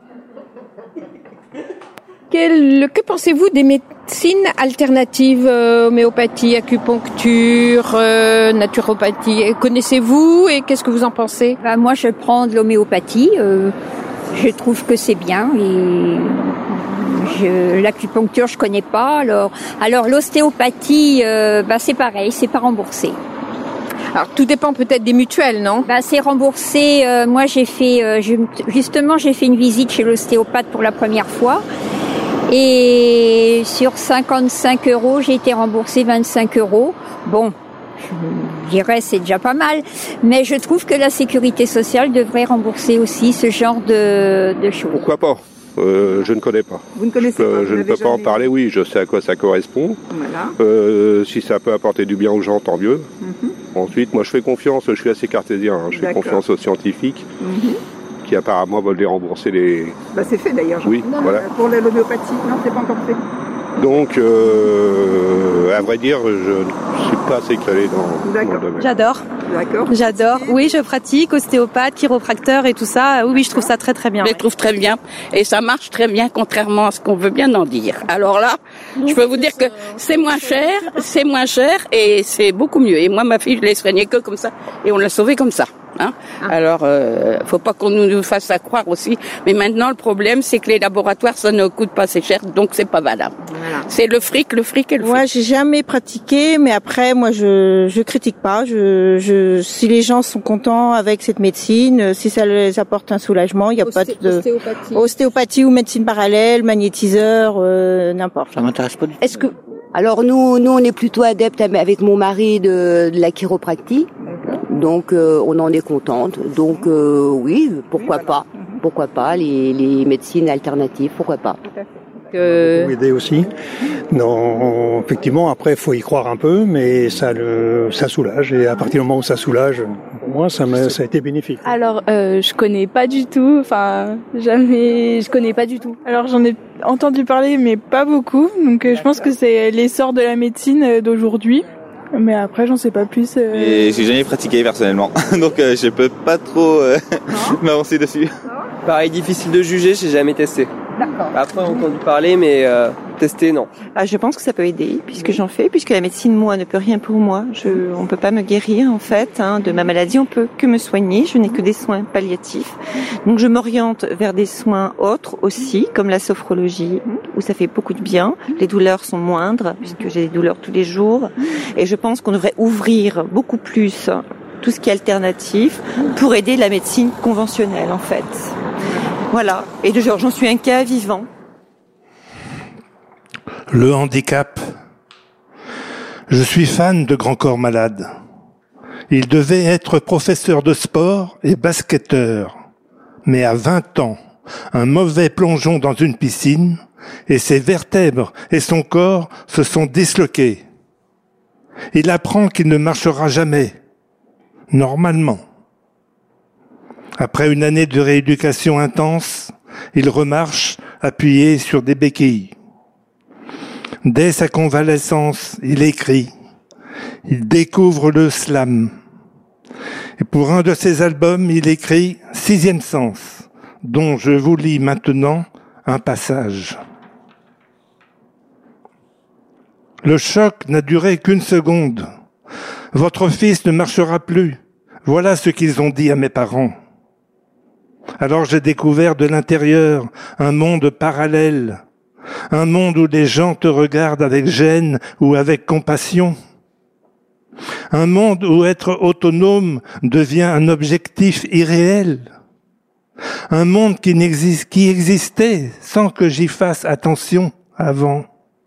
Que pensez-vous des médecines alternatives, homéopathie, acupuncture, naturopathie? Connaissez-vous et qu'est-ce que vous en pensez? Moi, je prends de l'homéopathie. Je trouve que c'est bien. Et l'acupuncture, je connais pas. Alors l'ostéopathie, c'est pareil, c'est pas remboursé. Alors tout dépend peut-être des mutuelles, non? C'est remboursé. Moi, j'ai fait une visite chez l'ostéopathe pour la première fois. Et sur 55 €, j'ai été remboursée 25 €. Bon, je dirais c'est déjà pas mal, mais je trouve que la sécurité sociale devrait rembourser aussi ce genre de choses. Pourquoi pas? Je ne connais pas. Vous ne connaissez pas? Je ne peux pas en parler, oui, je sais à quoi ça correspond. Voilà. Si ça peut apporter du bien aux gens, tant mieux. Ensuite, moi je fais confiance, je suis assez cartésien, je fais confiance aux scientifiques. Qui apparemment veulent les rembourser les... c'est fait d'ailleurs. Oui, voilà. Pour l'homéopathie, non, c'est pas encore fait. Donc, à vrai dire, je ne suis pas assez calé dans le domaine. J'adore. D'accord. J'adore. Oui, je pratique, ostéopathe, chiropracteur et tout ça. Oui, je trouve ça très très bien. Je les trouve très bien. Et ça marche très bien, contrairement à ce qu'on veut bien en dire. Alors là, je peux vous dire que c'est moins cher et c'est beaucoup mieux. Et moi, ma fille, je l'ai soignée que comme ça. Et on l'a sauvée comme ça. Alors, faut pas qu'on nous fasse ça croire aussi. Mais maintenant, le problème, c'est que les laboratoires, ça ne coûte pas assez cher, donc c'est pas valable. Voilà. C'est le fric et le fric. Moi, j'ai jamais pratiqué, mais après, moi, je critique pas. Si les gens sont contents avec cette médecine, si ça les apporte un soulagement, il n'y a pas de ostéopathie ou médecine parallèle, magnétiseur, n'importe. Ça m'intéresse pas du tout. Est-ce que alors nous on est plutôt adeptes avec mon mari de la chiropractie. Donc on en est contente. Donc oui, pourquoi pas les médecines alternatives, pourquoi pas. Vous aider aussi. Non, effectivement, après, il faut y croire un peu, mais ça soulage. Et à partir du moment où ça soulage, pour moi, ça a été bénéfique. Alors, je connais pas du tout. Enfin, je connais pas du tout. Alors, j'en ai entendu parler, mais pas beaucoup. Donc, je pense que c'est l'essor de la médecine d'aujourd'hui. Mais après, j'en sais pas plus. Et j'ai jamais pratiqué personnellement, donc je peux pas trop m'avancer dessus. Pareil, difficile de juger, j'ai jamais testé. D'accord. Après, on a entendu parler, mais tester, non. Je pense que ça peut aider, puisque j'en fais, puisque la médecine, moi, ne peut rien pour moi. On peut pas me guérir, en fait, de ma maladie. On peut que me soigner. Je n'ai que des soins palliatifs. Donc, je m'oriente vers des soins autres aussi, comme la sophrologie, où ça fait beaucoup de bien. Les douleurs sont moindres, puisque j'ai des douleurs tous les jours. Et je pense qu'on devrait ouvrir beaucoup plus tout ce qui est alternatif pour aider la médecine conventionnelle, en fait. Voilà. Et j'en suis un cas vivant. Le handicap. Je suis fan de Grand Corps Malade. Il devait être professeur de sport et basketteur. Mais à 20 ans, un mauvais plongeon dans une piscine et ses vertèbres et son corps se sont disloqués. Il apprend qu'il ne marchera jamais, normalement. Après une année de rééducation intense, il remarche appuyé sur des béquilles. Dès sa convalescence, il écrit. Il découvre le slam. Et pour un de ses albums, il écrit « Sixième sens », dont je vous lis maintenant un passage. Le choc n'a duré qu'une seconde. Votre fils ne marchera plus. Voilà ce qu'ils ont dit à mes parents. Alors j'ai découvert de l'intérieur un monde parallèle, un monde où les gens te regardent avec gêne ou avec compassion, un monde où être autonome devient un objectif irréel, un monde qui existait sans que j'y fasse attention avant.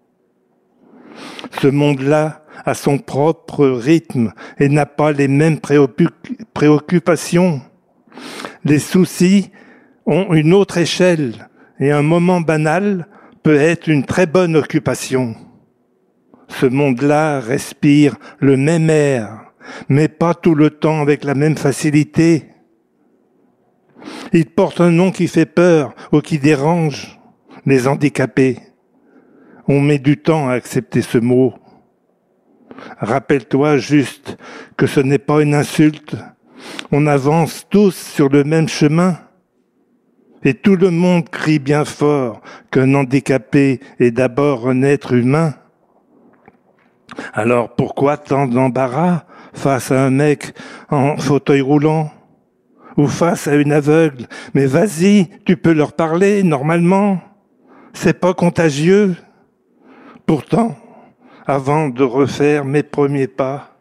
Ce monde-là a son propre rythme et n'a pas les mêmes préoccupations. Les soucis ont une autre échelle et un moment banal peut être une très bonne occupation. Ce monde-là respire le même air, mais pas tout le temps avec la même facilité. Il porte un nom qui fait peur ou qui dérange, les handicapés. On met du temps à accepter ce mot. Rappelle-toi juste que ce n'est pas une insulte. On avance tous sur le même chemin. Et tout le monde crie bien fort qu'un handicapé est d'abord un être humain. Alors pourquoi tant d'embarras face à un mec en fauteuil roulant ou face à une aveugle? Mais vas-y, tu peux leur parler normalement. C'est pas contagieux. Pourtant, avant de refaire mes premiers pas,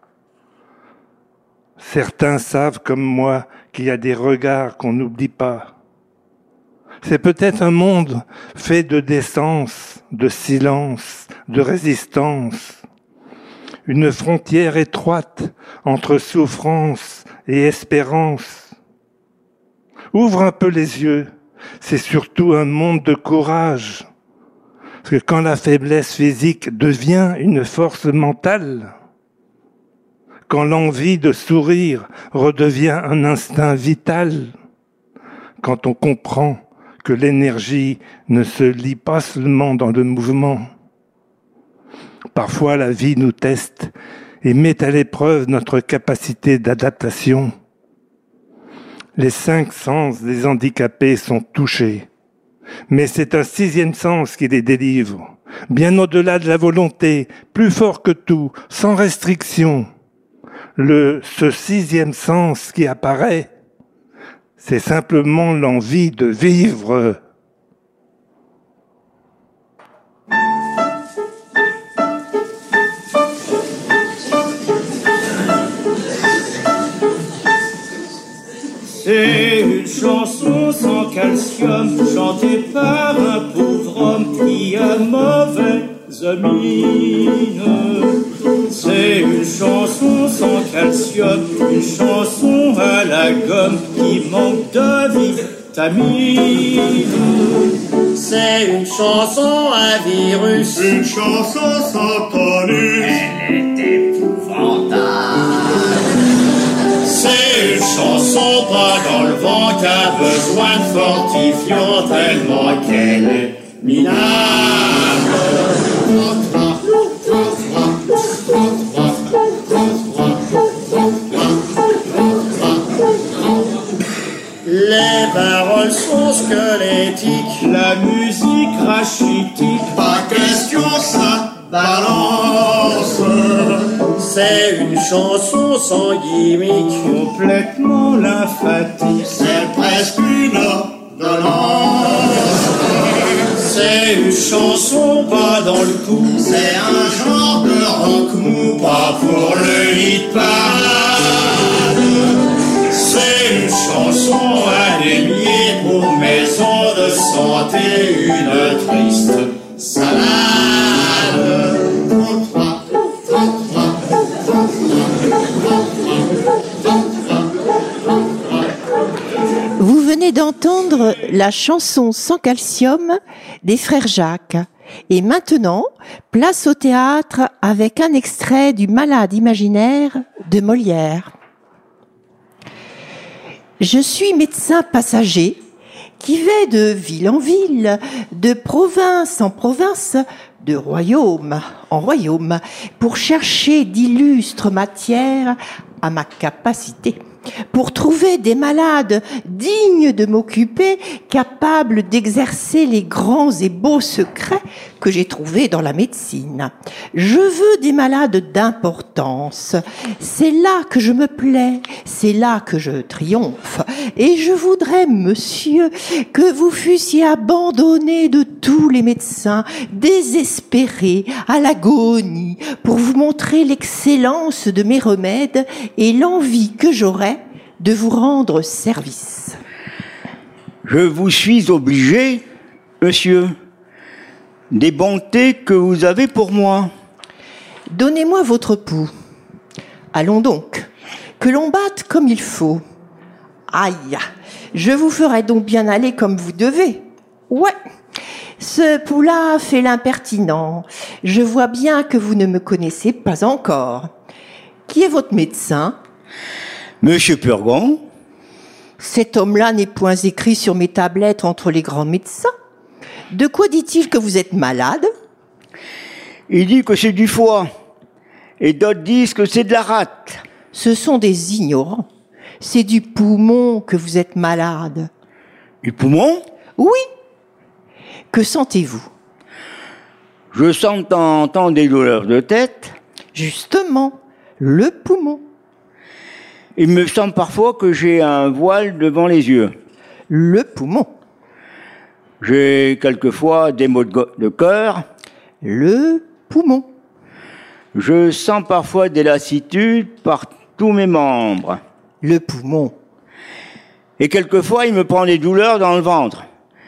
certains savent comme moi qu'il y a des regards qu'on n'oublie pas. C'est peut-être un monde fait de décence, de silence, de résistance. Une frontière étroite entre souffrance et espérance. Ouvre un peu les yeux, c'est surtout un monde de courage. Parce que quand la faiblesse physique devient une force mentale, quand l'envie de sourire redevient un instinct vital, quand on comprend que l'énergie ne se lie pas seulement dans le mouvement. Parfois, la vie nous teste et met à l'épreuve notre capacité d'adaptation. Les 5 sens des handicapés sont touchés, mais c'est un 6e sens qui les délivre, bien au-delà de la volonté, plus fort que tout, sans restriction. Ce 6e sens qui apparaît, c'est simplement l'envie de vivre. C'est une chanson sans calcium, chantée par un pauvre homme qui a mauvaise mine. C'est une chanson sans calcium, une chanson à la gomme qui manque de vitamine. C'est une chanson à virus, une chanson sans tonus. Elle est épouvantable. C'est une chanson pas dans le vent qui a besoin de fortifiant tellement qu'elle est minable. Les paroles sont squelettiques, la musique rachitique, pas question ça balance. C'est une chanson sans gimmick, complètement lymphatique, c'est presque une ordonnance. C'est une chanson pas dans le coup, c'est un genre de rock mou, pas pour le hit parade. C'est une chanson anémiée pour maison de santé, une triste salade. Vous venez d'entendre la chanson Sans calcium des frères Jacques. Et maintenant, place au théâtre avec un extrait du Malade imaginaire de Molière. Je suis médecin passager qui vais de ville en ville, de province en province, de royaume en royaume, pour chercher d'illustres matières à ma capacité, pour trouver des malades dignes de m'occuper, capables d'exercer les grands et beaux secrets que j'ai trouvés dans la médecine. Je veux des malades d'importance. C'est là que je me plais, c'est là que je triomphe. Et je voudrais, monsieur, que vous fussiez abandonné de tous les médecins, désespérés, à l'agonie, pour vous montrer l'excellence de mes remèdes et l'envie que j'aurais de vous rendre service. Je vous suis obligé, monsieur, des bontés que vous avez pour moi. Donnez-moi votre pouls. Allons donc, que l'on batte comme il faut. Aïe, je vous ferai donc bien aller comme vous devez. Ouais, ce pouls-là fait l'impertinent. Je vois bien que vous ne me connaissez pas encore. Qui est votre médecin ? Monsieur Purgon. Cet homme-là n'est point écrit sur mes tablettes entre les grands médecins. De quoi dit-il que vous êtes malade ? Il dit que c'est du foie. Et d'autres disent que c'est de la rate. Ce sont des ignorants. C'est du poumon que vous êtes malade. Du poumon ? Oui. Que sentez-vous ? Je sens de temps en temps des douleurs de tête. Justement, le poumon. Il me semble parfois que j'ai un voile devant les yeux. Le poumon. J'ai quelquefois des maux de cœur. Le poumon. Je sens parfois des lassitudes par tous mes membres. Le poumon. Et quelquefois, il me prend des douleurs dans le ventre.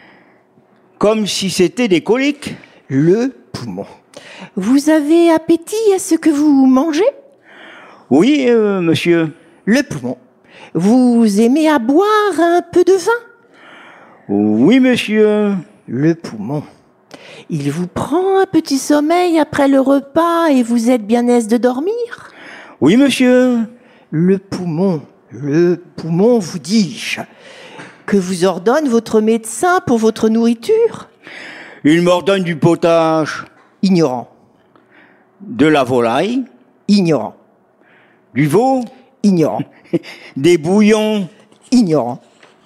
Comme si c'était des coliques. Le poumon. Vous avez appétit à ce que vous mangez ? Oui, monsieur. Le poumon. Vous aimez à boire un peu de vin ? Oui, monsieur. Le poumon. Il vous prend un petit sommeil après le repas et vous êtes bien aise de dormir ? Oui, monsieur. Le poumon, vous dis-je. Que vous ordonne votre médecin pour votre nourriture ? Il m'ordonne du potage. Ignorant. De la volaille. Ignorant. Du veau. Ignorant. Des bouillons. Ignorant.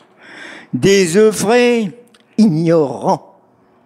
Des œufs frais. Ignorant.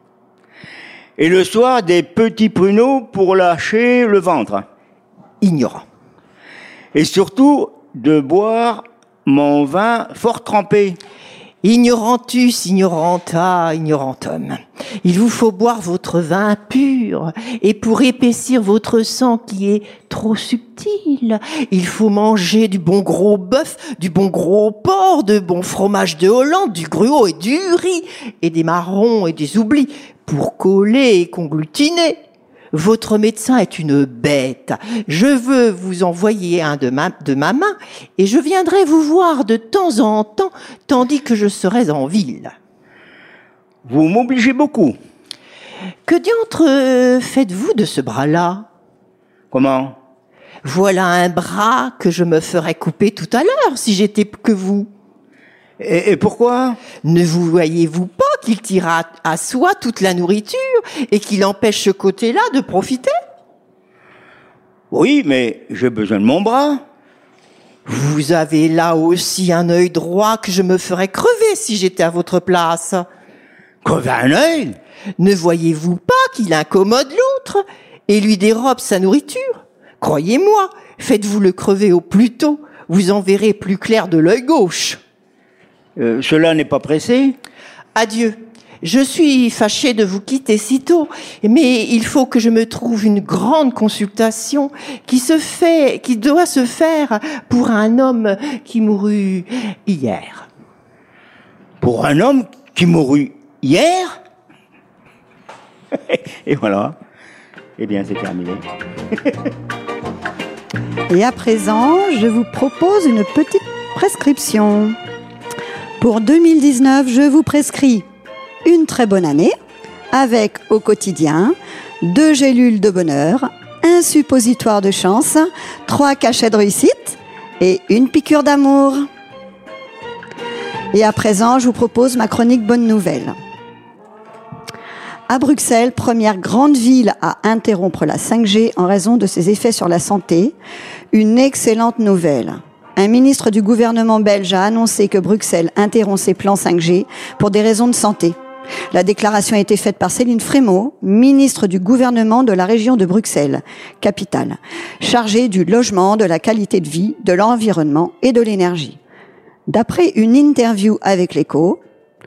Et le soir, des petits pruneaux pour lâcher le ventre. Ignorant. Et surtout, de boire mon vin fort trempé. Ignorantus, ignoranta, ignorantum. Il vous faut boire votre vin pur, et pour épaissir votre sang qui est trop subtil, il faut manger du bon gros bœuf, du bon gros porc, de bon fromage de Hollande, du gruau et du riz, et des marrons et des oublis, pour coller et conglutiner. Votre médecin est une bête. Je veux vous envoyer un de ma main et je viendrai vous voir de temps en temps tandis que je serai en ville. Vous m'obligez beaucoup. Que diantre faites-vous de ce bras-là ? Comment ? Voilà un bras que je me ferais couper tout à l'heure si j'étais que vous. Et pourquoi ? Ne vous voyez-vous pas qu'il tire à soi toute la nourriture et qu'il empêche ce côté-là de profiter ? Oui, mais j'ai besoin de mon bras. Vous avez là aussi un œil droit que je me ferais crever si j'étais à votre place. Crever un œil ? Ne voyez-vous pas qu'il incommode l'autre et lui dérobe sa nourriture ? Croyez-moi, faites-vous le crever au plus tôt, vous en verrez plus clair de l'œil gauche. Cela n'est pas pressé ? Adieu. Je suis fâché de vous quitter si tôt, mais il faut que je me trouve une grande consultation qui doit se faire pour un homme qui mourut hier. Pour un homme qui mourut hier ? Et voilà. Eh bien, c'est terminé. Et à présent, je vous propose une petite prescription. Pour 2019, je vous prescris une très bonne année avec au quotidien 2 gélules de bonheur, un suppositoire de chance, 3 cachets de réussite et une piqûre d'amour. Et à présent, je vous propose ma chronique Bonne Nouvelle. À Bruxelles, première grande ville à interrompre la 5G en raison de ses effets sur la santé, une excellente nouvelle. Un ministre du gouvernement belge a annoncé que Bruxelles interrompt ses plans 5G pour des raisons de santé. La déclaration a été faite par Céline Frémaux, ministre du gouvernement de la région de Bruxelles, capitale, chargée du logement, de la qualité de vie, de l'environnement et de l'énergie. D'après une interview avec l'Écho,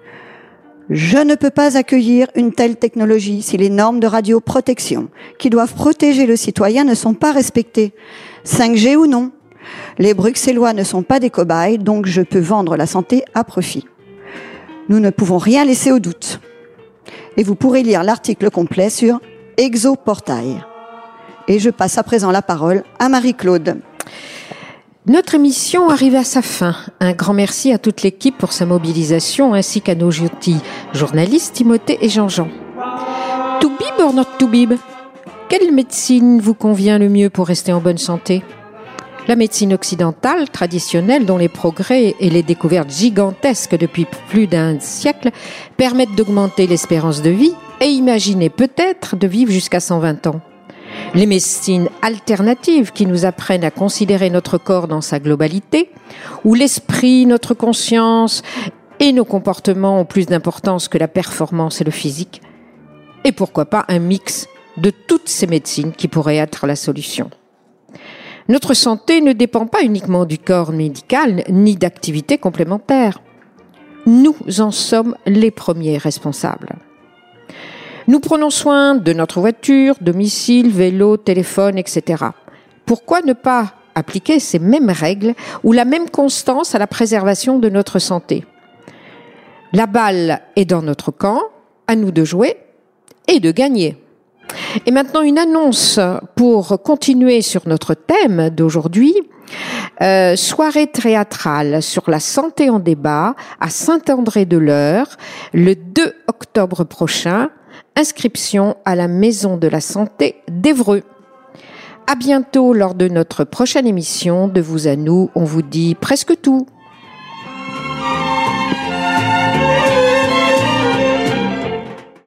je ne peux pas accueillir une telle technologie si les normes de radioprotection qui doivent protéger le citoyen ne sont pas respectées. 5G ou non, les Bruxellois ne sont pas des cobayes, donc je peux vendre la santé à profit. Nous ne pouvons rien laisser au doute. Et vous pourrez lire l'article complet sur Exoportail. Et je passe à présent la parole à Marie-Claude. Notre émission arrive à sa fin. Un grand merci à toute l'équipe pour sa mobilisation ainsi qu'à nos gentils journalistes Timothée et Jean-Jean. To bib or not to bib? Quelle médecine vous convient le mieux pour rester en bonne santé? La médecine occidentale, traditionnelle, dont les progrès et les découvertes gigantesques depuis plus d'un siècle permettent d'augmenter l'espérance de vie et imaginer peut-être de vivre jusqu'à 120 ans. Les médecines alternatives qui nous apprennent à considérer notre corps dans sa globalité, où l'esprit, notre conscience et nos comportements ont plus d'importance que la performance et le physique. Et pourquoi pas un mix de toutes ces médecines qui pourraient être la solution. Notre santé ne dépend pas uniquement du corps médical ni d'activités complémentaires. Nous en sommes les premiers responsables. Nous prenons soin de notre voiture, domicile, vélo, téléphone, etc. Pourquoi ne pas appliquer ces mêmes règles ou la même constance à la préservation de notre santé? La balle est dans notre camp, à nous de jouer et de gagner. Et maintenant, une annonce pour continuer sur notre thème d'aujourd'hui. Soirée théâtrale sur la santé en débat à Saint-André-de-l'Eure le 2 octobre prochain. Inscription à la Maison de la Santé d'Évreux. À bientôt lors de notre prochaine émission. De vous à nous, on vous dit presque tout.